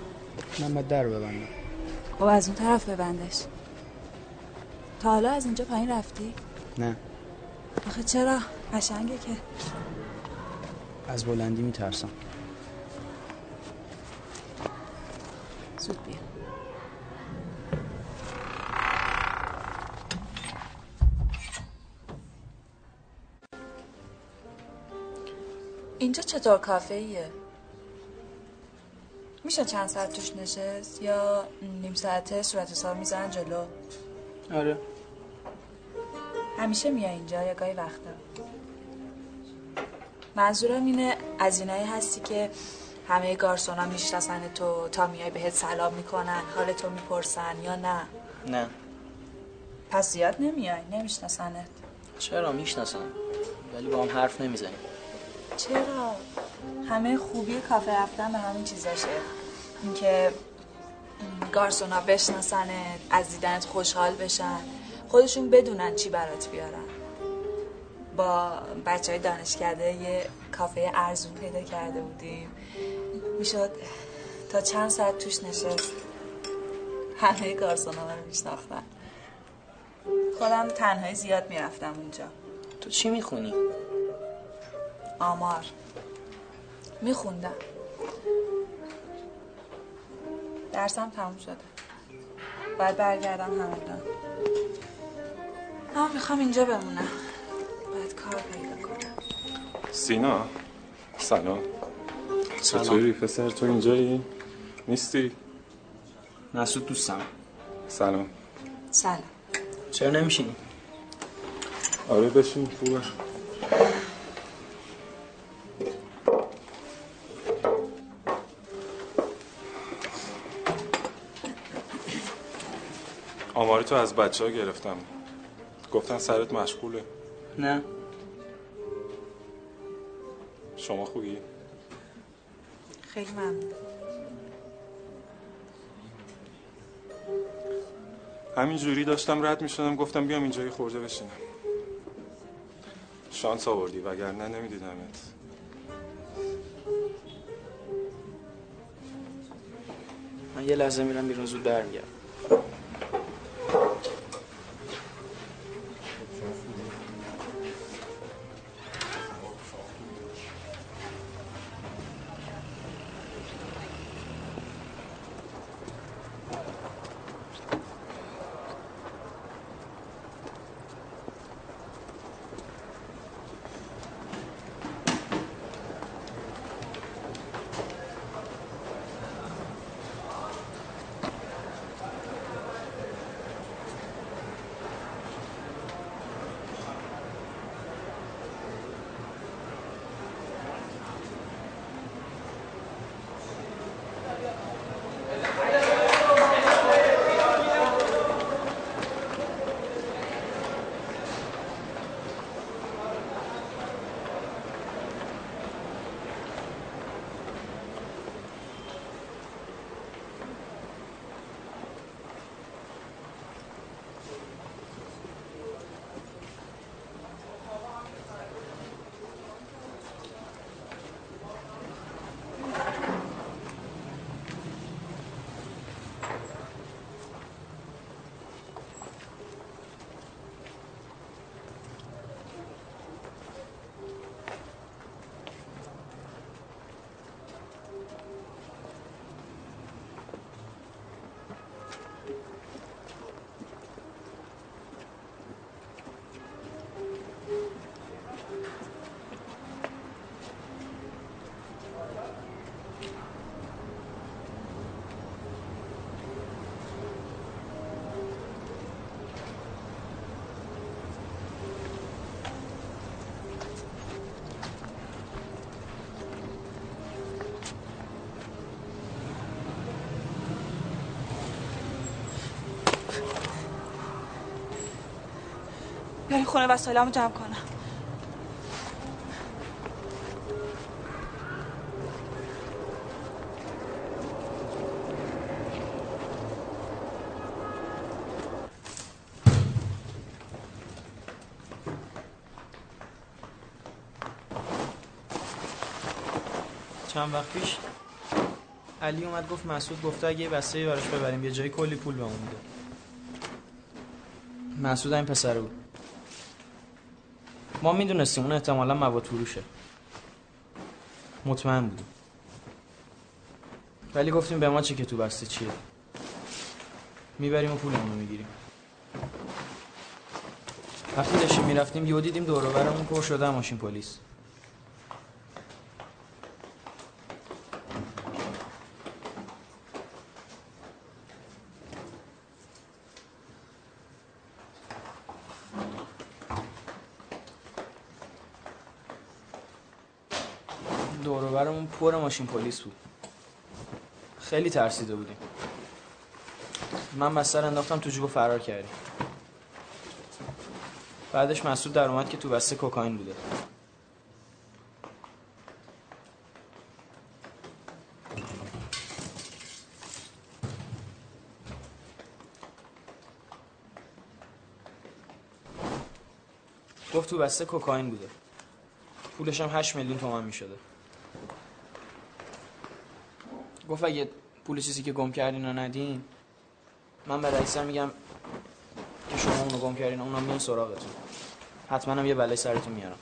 O: من باید در ببندم.
J: خب از اون طرف ببندش. تا حالا از اینجا پایین رفتی؟
O: نه.
J: آخه چرا؟ قشنگه که.
O: از بلندی میترسم.
J: زود بیا. اینجا چطور کافه ایه؟ میشه چند ساعت توش نشست یا نیم ساعته صورت حساب میزنن جلو؟
O: آره.
J: همیشه میای اینجا یا گاهی وقتا؟ منظورم اینه از اینایی هستی که همه گارسونا میشناسن تو، تا میای بهت سلام میکنن، حالتو میپرسن یا نه؟
O: نه.
J: پس زیاد نمیای، نمیشناسنت؟
O: چرا میشناسن ولی با هم حرف نمیزنیم.
J: چرا؟ همه خوبی کافه رفتن به همین چیزاشه. اینکه گارسونا بشناسنت، از دیدنت خوشحال بشن، خودشون بدونن چی برات بیارن. با بچه های دانشکده یه کافه ارزون پیدا کرده بودیم، میشد تا چند ساعت توش نشست. همه گارسونا رو میشناختن. خودم تنهایی زیاد میرفتم اونجا.
O: تو چی میخونی؟
J: آمار میخوندم. درسم تموم شده، باید برگردم همدان. اما میخوام اینجا بمونم، باید کار پیدا کنم.
N: سینا سلام. چطوری پسر؟ تو اینجایی؟ نیستی؟
O: مسعود دوستم.
N: سلام.
J: سلام.
O: چرا نمیشینی؟
N: آره بشین، خوبه. آماری تو از بچه ها گرفتم، گفتن سرت مشغوله.
O: نه.
N: شما خوبی؟
J: خیلی ممنون.
N: همین جوری داشتم رد می شدم، گفتم بیام اینجا یه خورده بشینم. شانس آوردی وگرنه نمیدیدمت.
O: من یه لحظه میرم بیرون، زود در میگردم.
J: بریم خونه وسایلمو جمع کنم.
O: چند وقت پیش علی اومد گفت مسعود گفته اگه یه بسته براش ببریم یه جایی کلی پول بهمون میده. مسعود این پسره بود. ما میدونستیم اون احتمالاً مواد فروشه. مطمئن بودیم. ولی گفتیم به ما چه که تو بسته چیه. میبریم و پولمون رو میگیریم. وقتی داشتیم میرفتیم یهو دیدیم دور و برمون پر شده ماشین پلیس. دور و برمون پر ماشین پلیس بود. خیلی ترسیده بودیم. من بستر انداختم تو جیب و فرار کردیم. بعدش مسعود در اومد که تو بسته کوکائین بوده. گفت تو بسته کوکائین بوده. پولش هم هشت میلیون تومان میشده. گفت اگه پول چیزی که گم کردین رو ندین من به رئیسم میگم که شما اونو گم کردین و اونا میان سراغتون. حتما هم یه بلای سرتون میارم.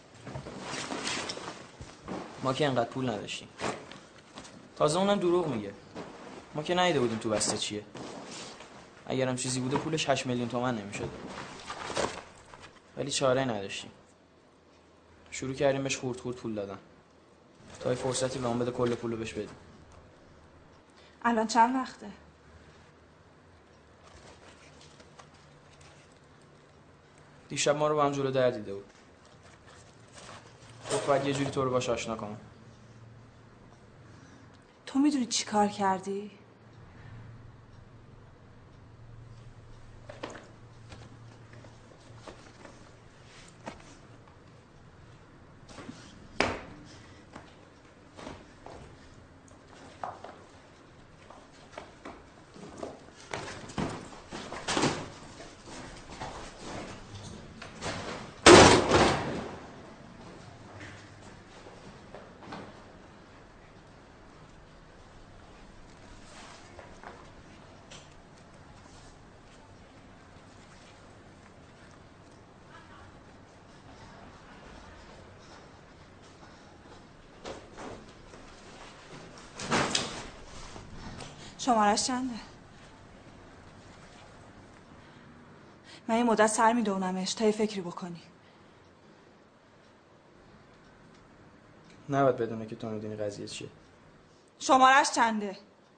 O: ما که انقدر پول نداشتیم. تازه اونم دروغ میگه. ما که ندیده بودیم تو بسته چیه. اگرم چیزی بوده پولش هشت میلیون تومان نمیشد. ولی چاره نداشتیم. شروع کردیم بهش خورد خورد پول دادن. تا یه فرصتی به اون بده کل پولو بهش بدیم.
J: الان چند وقته؟
O: دیشب ما رو با هم جلو در دیده بود. گفت باید یه جوری تو رو باش آشنا کنم.
J: تو میدونی چی کار کردی؟ شمارش چنده؟ من یه مدت سر میدونمش تا یه فکری بکنی.
O: نباید بدونه که تو میدونی قضیه چیه.
J: شمارش چنده؟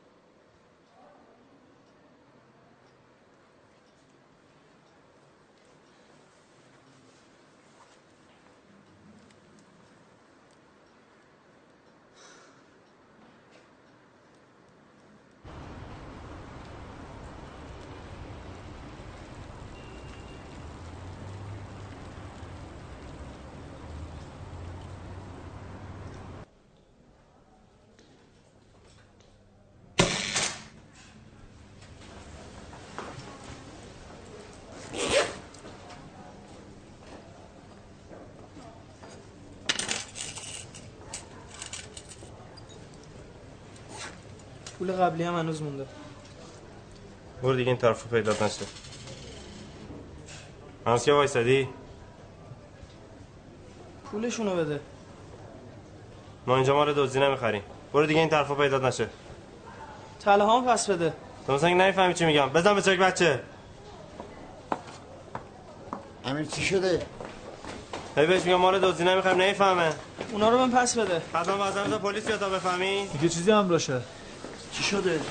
O: پول قبلی هم هنوز مونده.
T: برو دیگه این طرف رو پیدا نشه. هنوز که وایسادی؟
O: پولشونو بده.
T: ما اینجا ما رو دزدی نمیخریم. برو دیگه این طرف رو پیدا نشه.
O: طلا هم پس بده.
T: تو مثلا نمیفهمی چی میگم. بزن به چک بچه.
H: امیر چی شده؟
T: هی بهش میگم ما رو دزدی نمیخریم نمیفهمه.
O: اونا رو من پس بده.
T: حتما واسه پلیس یا تا بفهمی.
F: دیگه چیزی هم باشه.
H: چی شده؟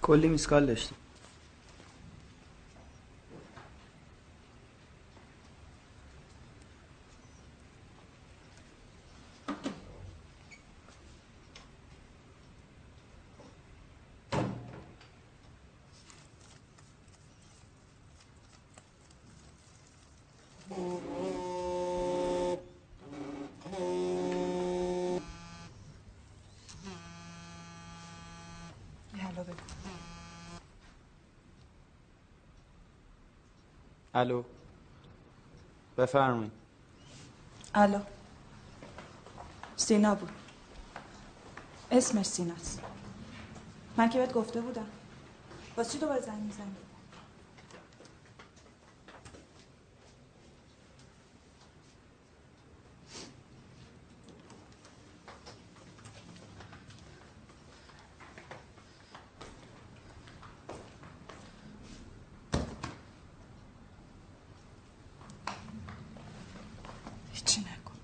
O: کلی میسکال داشتیم. الو بفرمایید.
J: الو سینا بود. اسمش سیناست. من که بهت گفته بودم. واسه چی دوباره زنگ میزنی؟ هیچی نکن.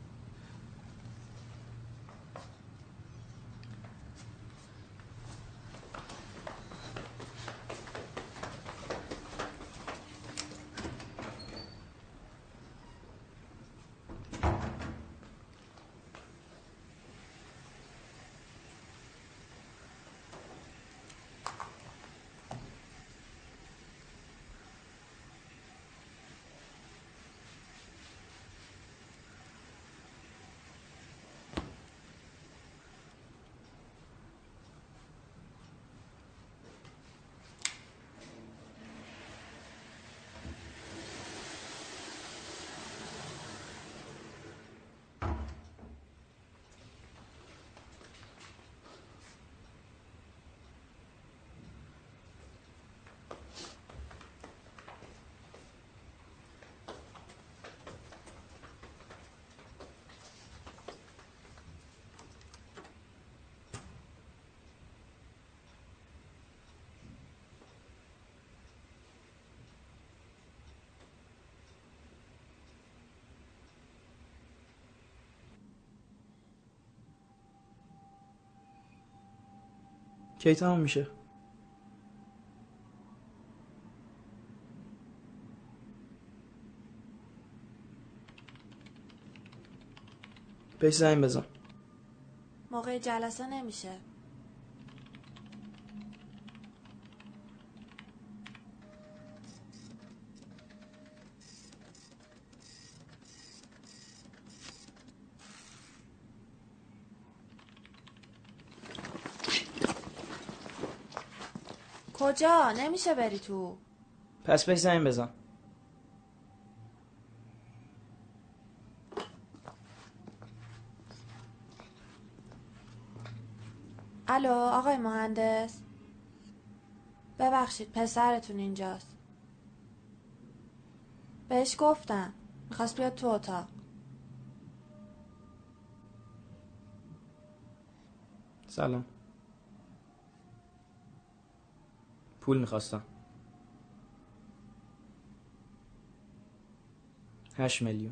O: کی تمام میشه؟ بهش زنگ بزن.
C: موقع جلسه نمیشه. کجا؟ نمیشه بری تو.
O: پس بهش زنگ بزن.
C: الو آقای مهندس، ببخشید پسرتون اینجاست. بهش گفتم میخواست بیاد تو اتاق.
O: سلام. پول میخواستم. هشت میلیون.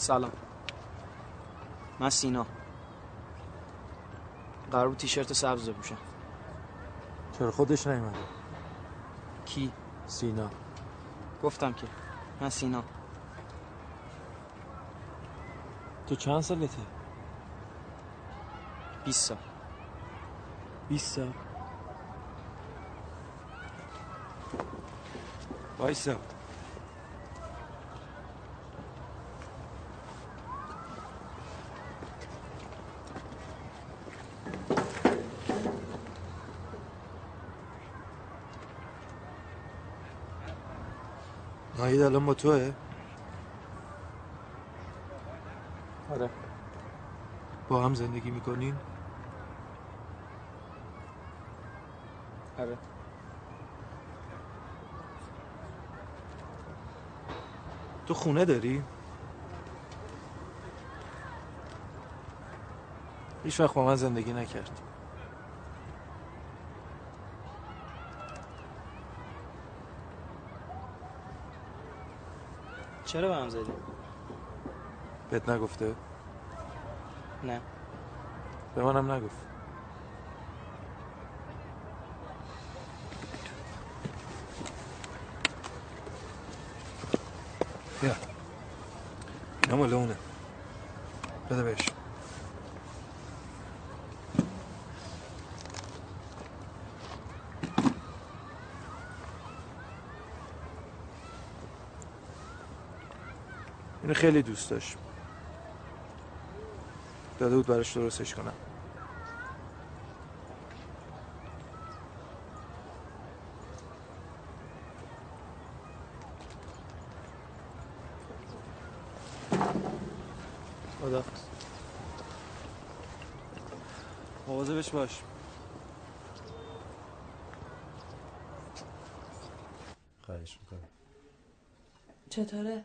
O: سلام، من سینا. قرار بود تیشرت سبز بپوشم.
V: چرا خودش نیومده؟
O: کی؟
V: سینا.
O: گفتم که من سینا.
V: تو چند سالته؟
O: بیست سال.
V: بیست سال؟ وایسا. ناهید الان با توه؟
O: آره.
V: با هم زندگی میکنین؟
O: آره.
V: تو خونه داری؟ هیچ وقت با من زندگی نکرد.
O: چرا به هم زدی؟
V: بهت نگفته؟
O: نه.
V: به منم نگفت. بیا. اینا مال اونه. بده بهش. اینو خیلی دوست داشت. داده بود براش درستش کنم. خداحافظ. مواظبش باش.
G: خواهش میکنم.
J: چطوره؟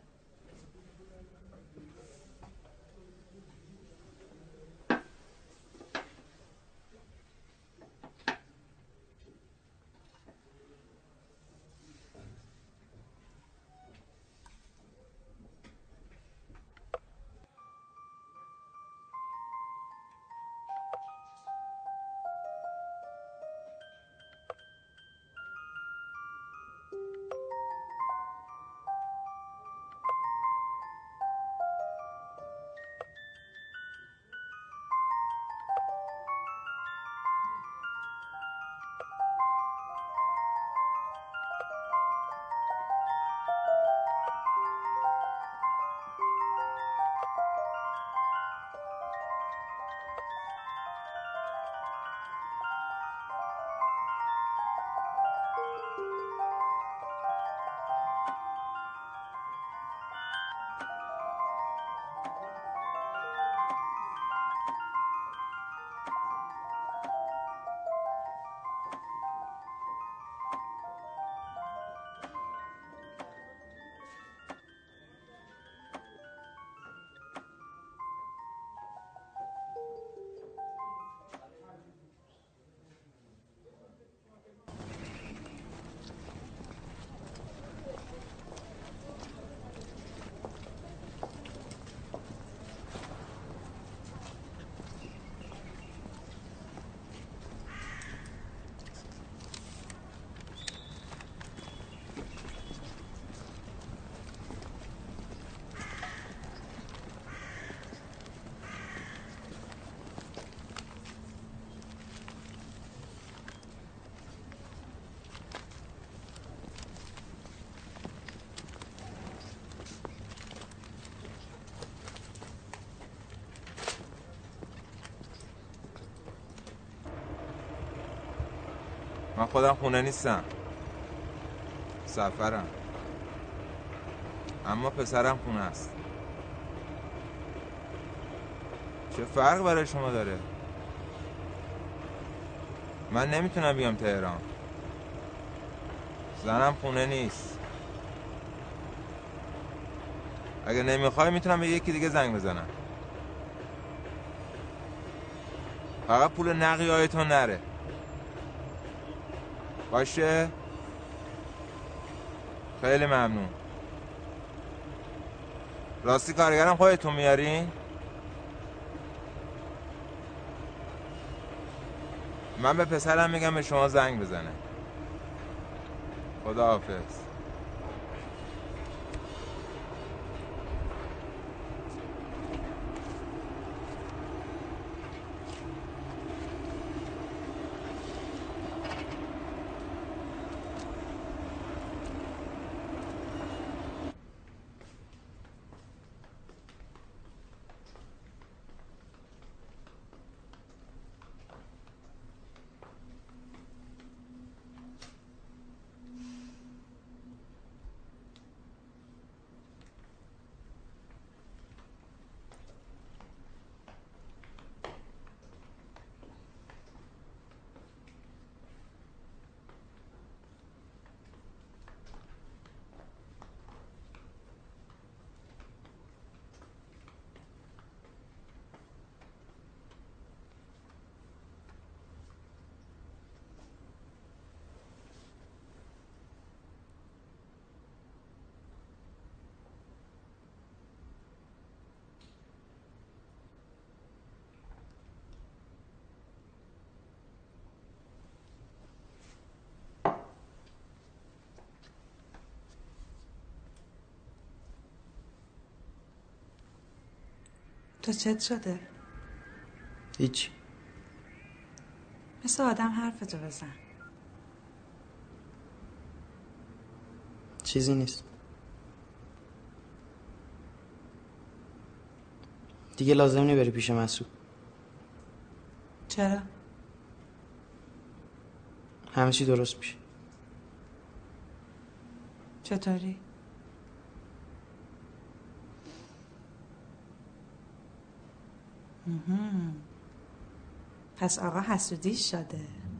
I: من خودم خونه نیستم، سفرم، اما پسرم خونه است. چه فرق برای شما داره؟ من نمیتونم بیام تهران، زنم خونه نیست. اگه نمیخوای میتونم به یکی دیگه زنگ بزنم. فقط پول نقی هایتون نره باشه؟ خیلی ممنون. راستی کارگرم خودتون میارین؟ من به پسرم میگم به شما زنگ بزنه. خداحافظ.
J: تو چت شده؟
O: هیچ.
J: مثل آدم حرفتو بزن.
O: چیزی نیست. دیگه لازم نی بری پیش مسعود.
J: چرا؟
O: همه چی درست میشه.
J: چطوری؟ مهم. پس آقا حسودیش شده.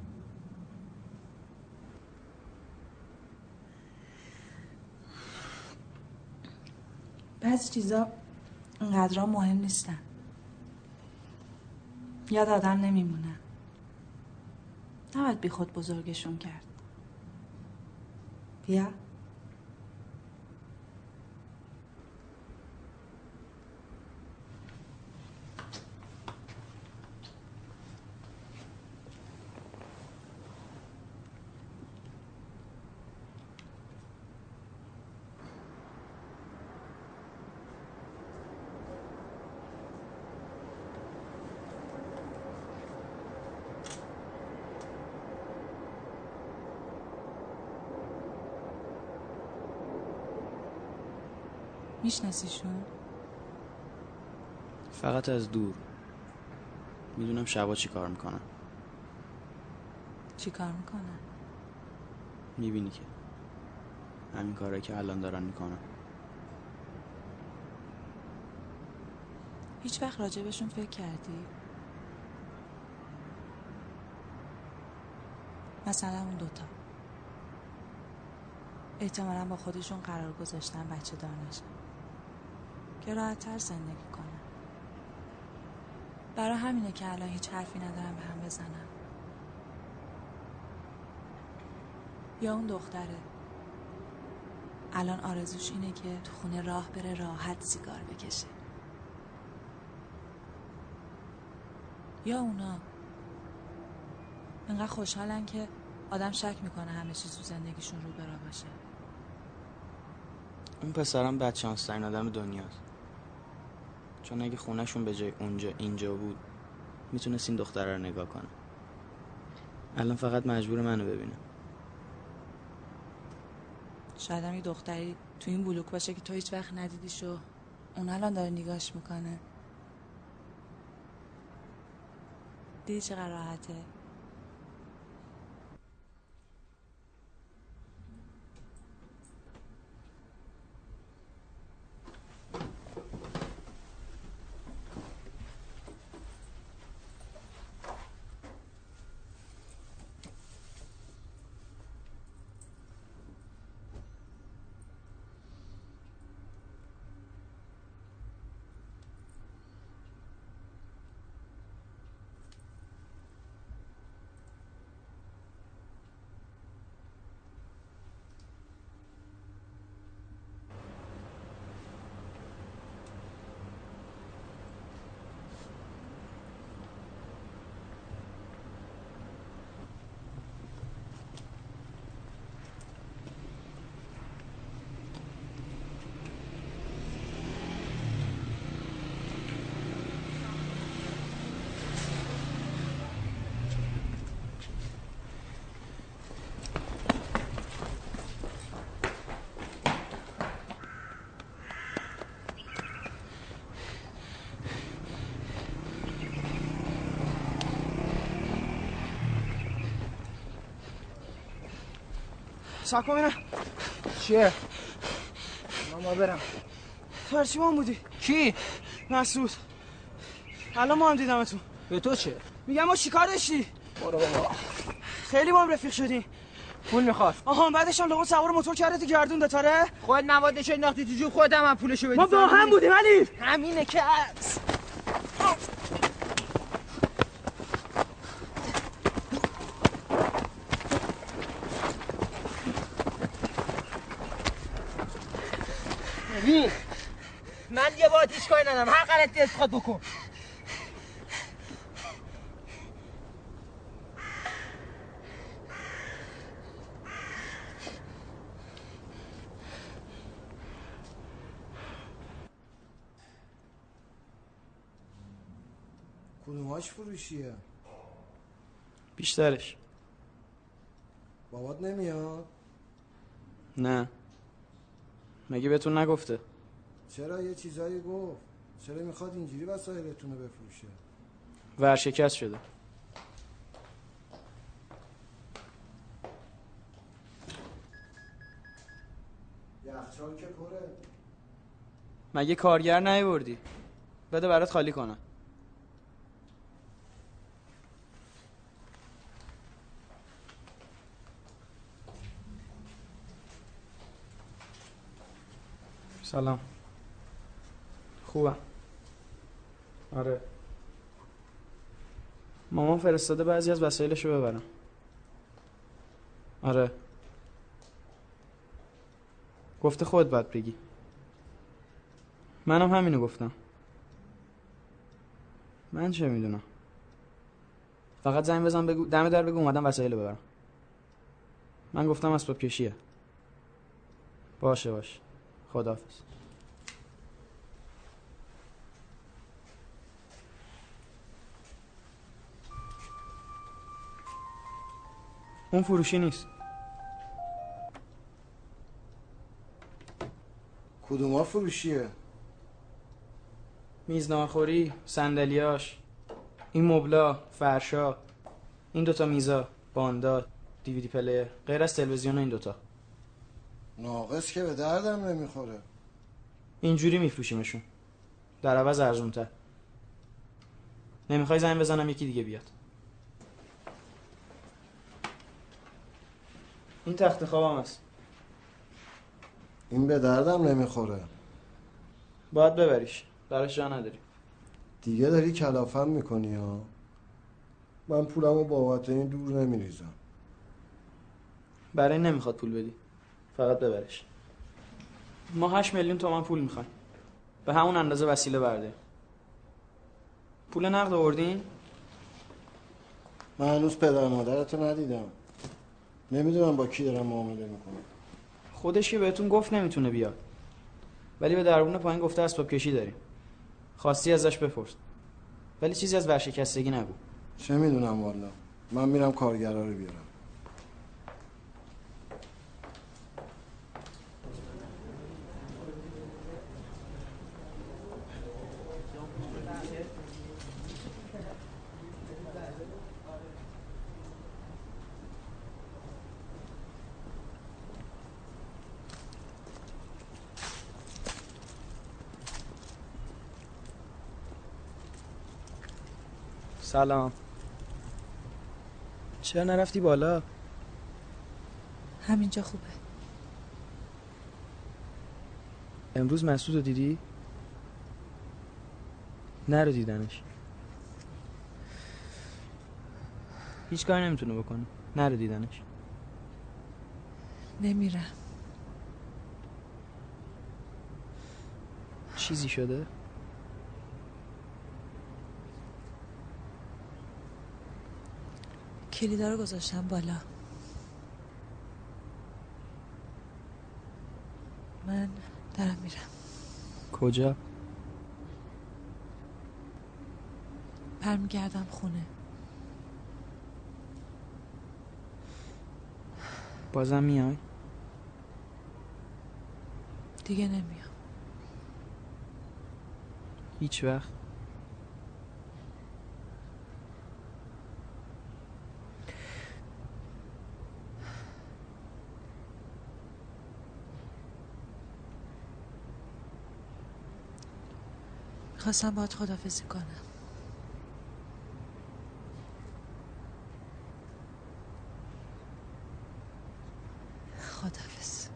J: بعضی چیزا اینقدر مهم نیستن، یاد آدم نمیمونه. نباید بی خود بزرگشون کرد. بیا. میشناسیشون؟
O: فقط از دور. میدونم شبا چی کار میکنن.
J: چی کار میکنن؟
O: میبینی که همین کارهایی که الان دارن میکنن.
J: هیچ وقت راجع بهشون فکر کردی؟ مثلا اون دوتا احتمالا با خودشون قرار گذاشتن بچه دار نشن که راحت تر زندگی کنن. برای همینه که الان هیچ حرفی ندارن به هم بزنن. یا اون دختره الان آرزوش اینه که تو خونه راه بره راحت سیگار بکشه. یا اونا انقدر خوشحالن که آدم شک میکنه همه چیز تو زندگیشون رو برا باشه.
O: اون پسرم بدشانس‌ترین آدم دنیاست. چون اگه خونهشون به جای اونجا اینجا بود میتونست این دختره رو نگاه کنه. الان فقط مجبور منو ببینه.
J: شاید هم یه دختری تو این بلوک باشه که تو هیچ وقت ندیدیش و اون الان داره نگاش میکنه. دیدی چقدر راحته؟
O: ساکو بینم.
E: چیه؟ من ما برم.
O: تو هرچی با هم بودی؟
E: کی؟
O: مسعود. الان ما هم دیدمتون.
E: به تو چه؟
O: میگم ما چیکار داشتی؟
E: برو بابا.
O: خیلی با هم رفیق شدیم.
E: پول میخواست.
O: آها بعدش هم لغون سوار موتور کرده تو گردون دتاره.
E: خود موادش انداختی تو جوب خودم هم پولشو بدی.
O: ما با هم بودیم علی.
E: همینه که هست. ببین من یه باید هیچ کاری ندارم، هر غلطی بخواد بکن.
H: کدوماش فروشیه؟
O: بیشترش.
H: بابات نمیاد؟
O: نه. مگه بهتون نگفته؟
H: چرا یه چیزایی گفت؟ چرا میخواد اینجوری وسایلتون رو بفروشه؟
O: ورشکست شده.
H: یخچال که پره.
O: مگه کارگر نیاوردی؟ بده برات خالی کنم. سلام. خوبم. آره. مامان فرستاده بعضی از وسایلشو ببرم. آره. گفته خود باید بگی. منم همینو گفتم. من چه میدونم. فقط زنگ بزن بگو دم در بگو اومدم وسایلو ببرم. من گفتم اسباب کشیه. باشه باشه. خداحافظ. اون فروشی نیست.
H: کدوما فروشیه؟
O: میز ناهارخوری، صندلیاش، این مبلا، فرشا، این دوتا میزا، باندا، دیویدی پلیر، غیر از تلویزیون و این دوتا.
H: ناقص که به دردم نمیخوره.
O: اینجوری میفروشیمشون. در عوض ارزونتر. نمیخوای زنگ بزنم یکی دیگه بیاد. این تخت خوابم هست.
H: این به دردم نمیخوره.
O: باید ببریش. براش جا نداری.
H: دیگه داری کلافم میکنی ها. من پولمو بابت این دور نمیریزم.
O: برای نمیخواد پول بدی. فقط ببرش. ما هشت میلیون تومان پول میخوایم. به همون اندازه وسیله برده. پول نقد آوردین؟
H: من هنوز پدر مادرتو ندیدم. نمیدونم با کی دارم معامله میکنم.
O: خودش که بهتون گفت نمیتونه بیاد. ولی به دربون پایین گفته اسباب کشی داریم. خواستی ازش بپرس. ولی چیزی از ورشکستگی نگو.
H: چه میدونم والا. من میرم کارگرا رو بیارم.
O: سلام. چرا نرفتی بالا؟
J: همینجا خوبه.
O: امروز مسعود رو دیدی؟ نرو دیدنش. هیچ کاری نمیتونه بکنه. نرو دیدنش.
J: نمیرم.
O: چیزی شده؟
J: کلیدا رو گذاشتم بالا. من دارم میرم.
O: کجا؟
J: برمیگردم خونه.
O: بازم میای؟
J: دیگه نمیام.
O: هیچ وقت؟
B: خواستم باهات خداحافظی کنم. خداحافظ.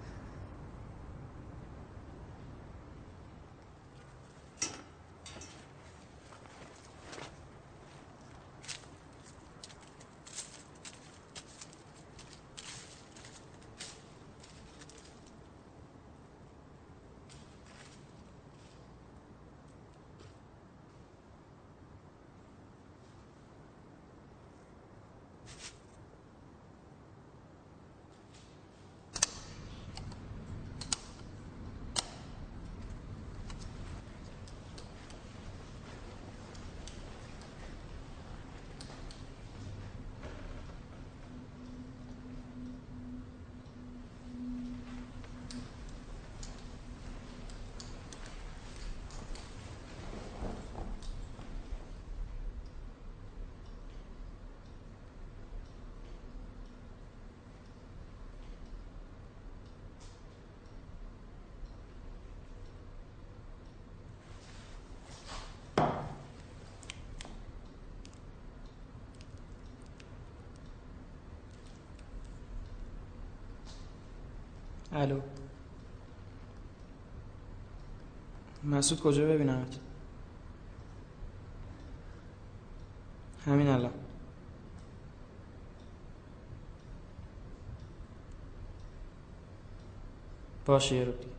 O: الو مسعود، کجا ببینمت؟ همین الان. باشه یه رو دیگه.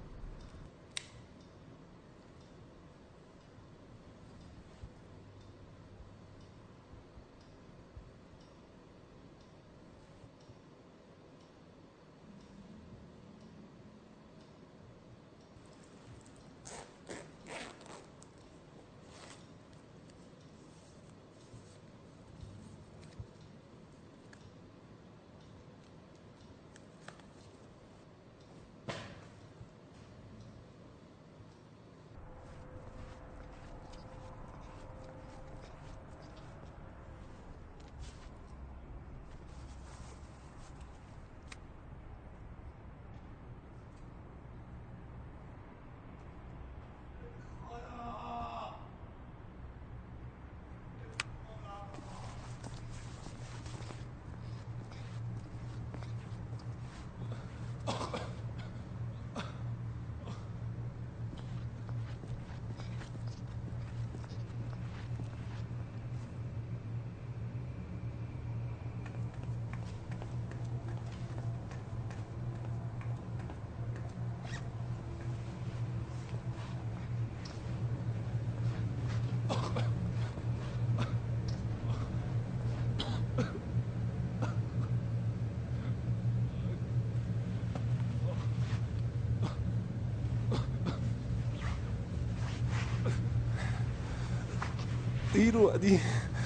N: دیر اومدی.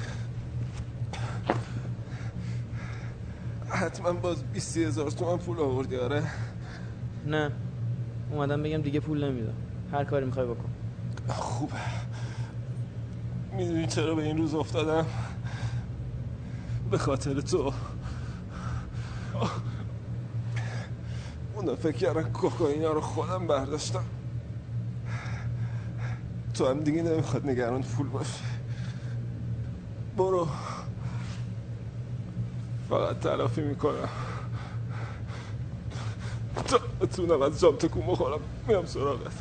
N: حتما باز بیست هزار تومن پول آوردی؟ آره.
O: نه اومدم بگم دیگه پول نمیدم، هر کاری میخوای بکن.
N: خوبه. میدونی چرا به این روز افتادم؟ به خاطر تو. اون فکر کردم کوکائینا رو خودم برداشتم. تو هم دیگه نمیخواد نگران پول باشی. برو، فقط تلافی میکنم تا بتونم از جام تکون بخورم. میام سراغت.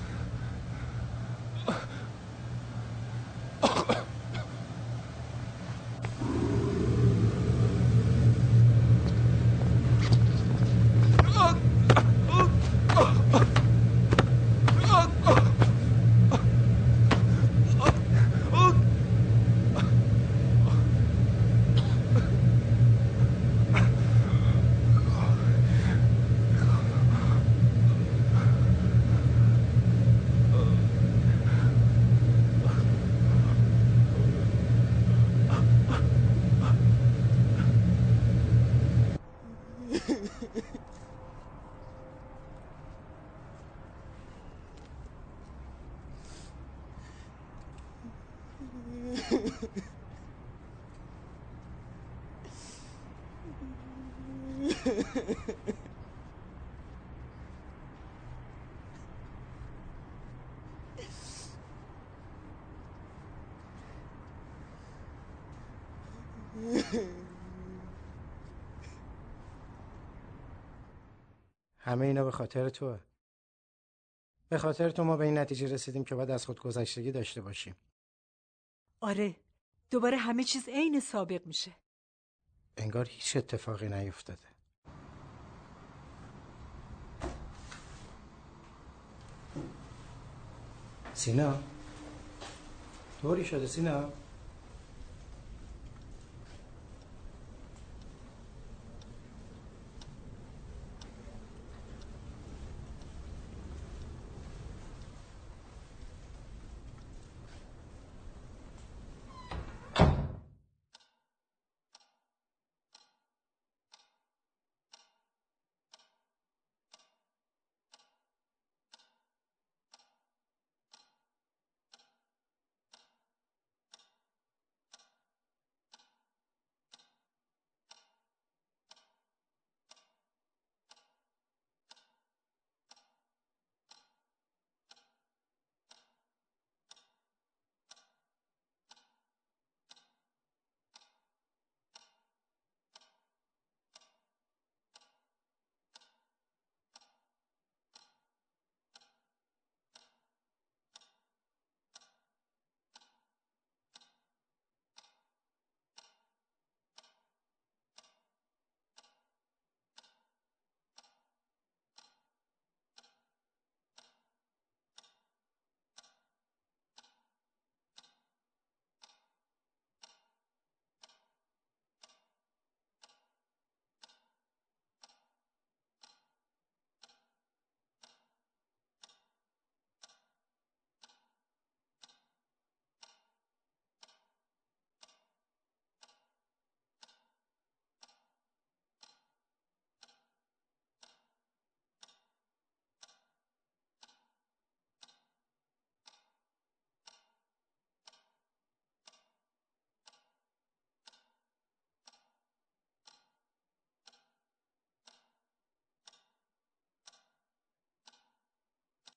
B: همه اینا به خاطر توه. به خاطر تو ما به این نتیجه رسیدیم که باید از خود گذشتگی داشته باشیم.
A: آره، دوباره همه چیز عین سابق میشه.
B: انگار هیچ اتفاقی نیفتاده. سینا، طوری شده سینا؟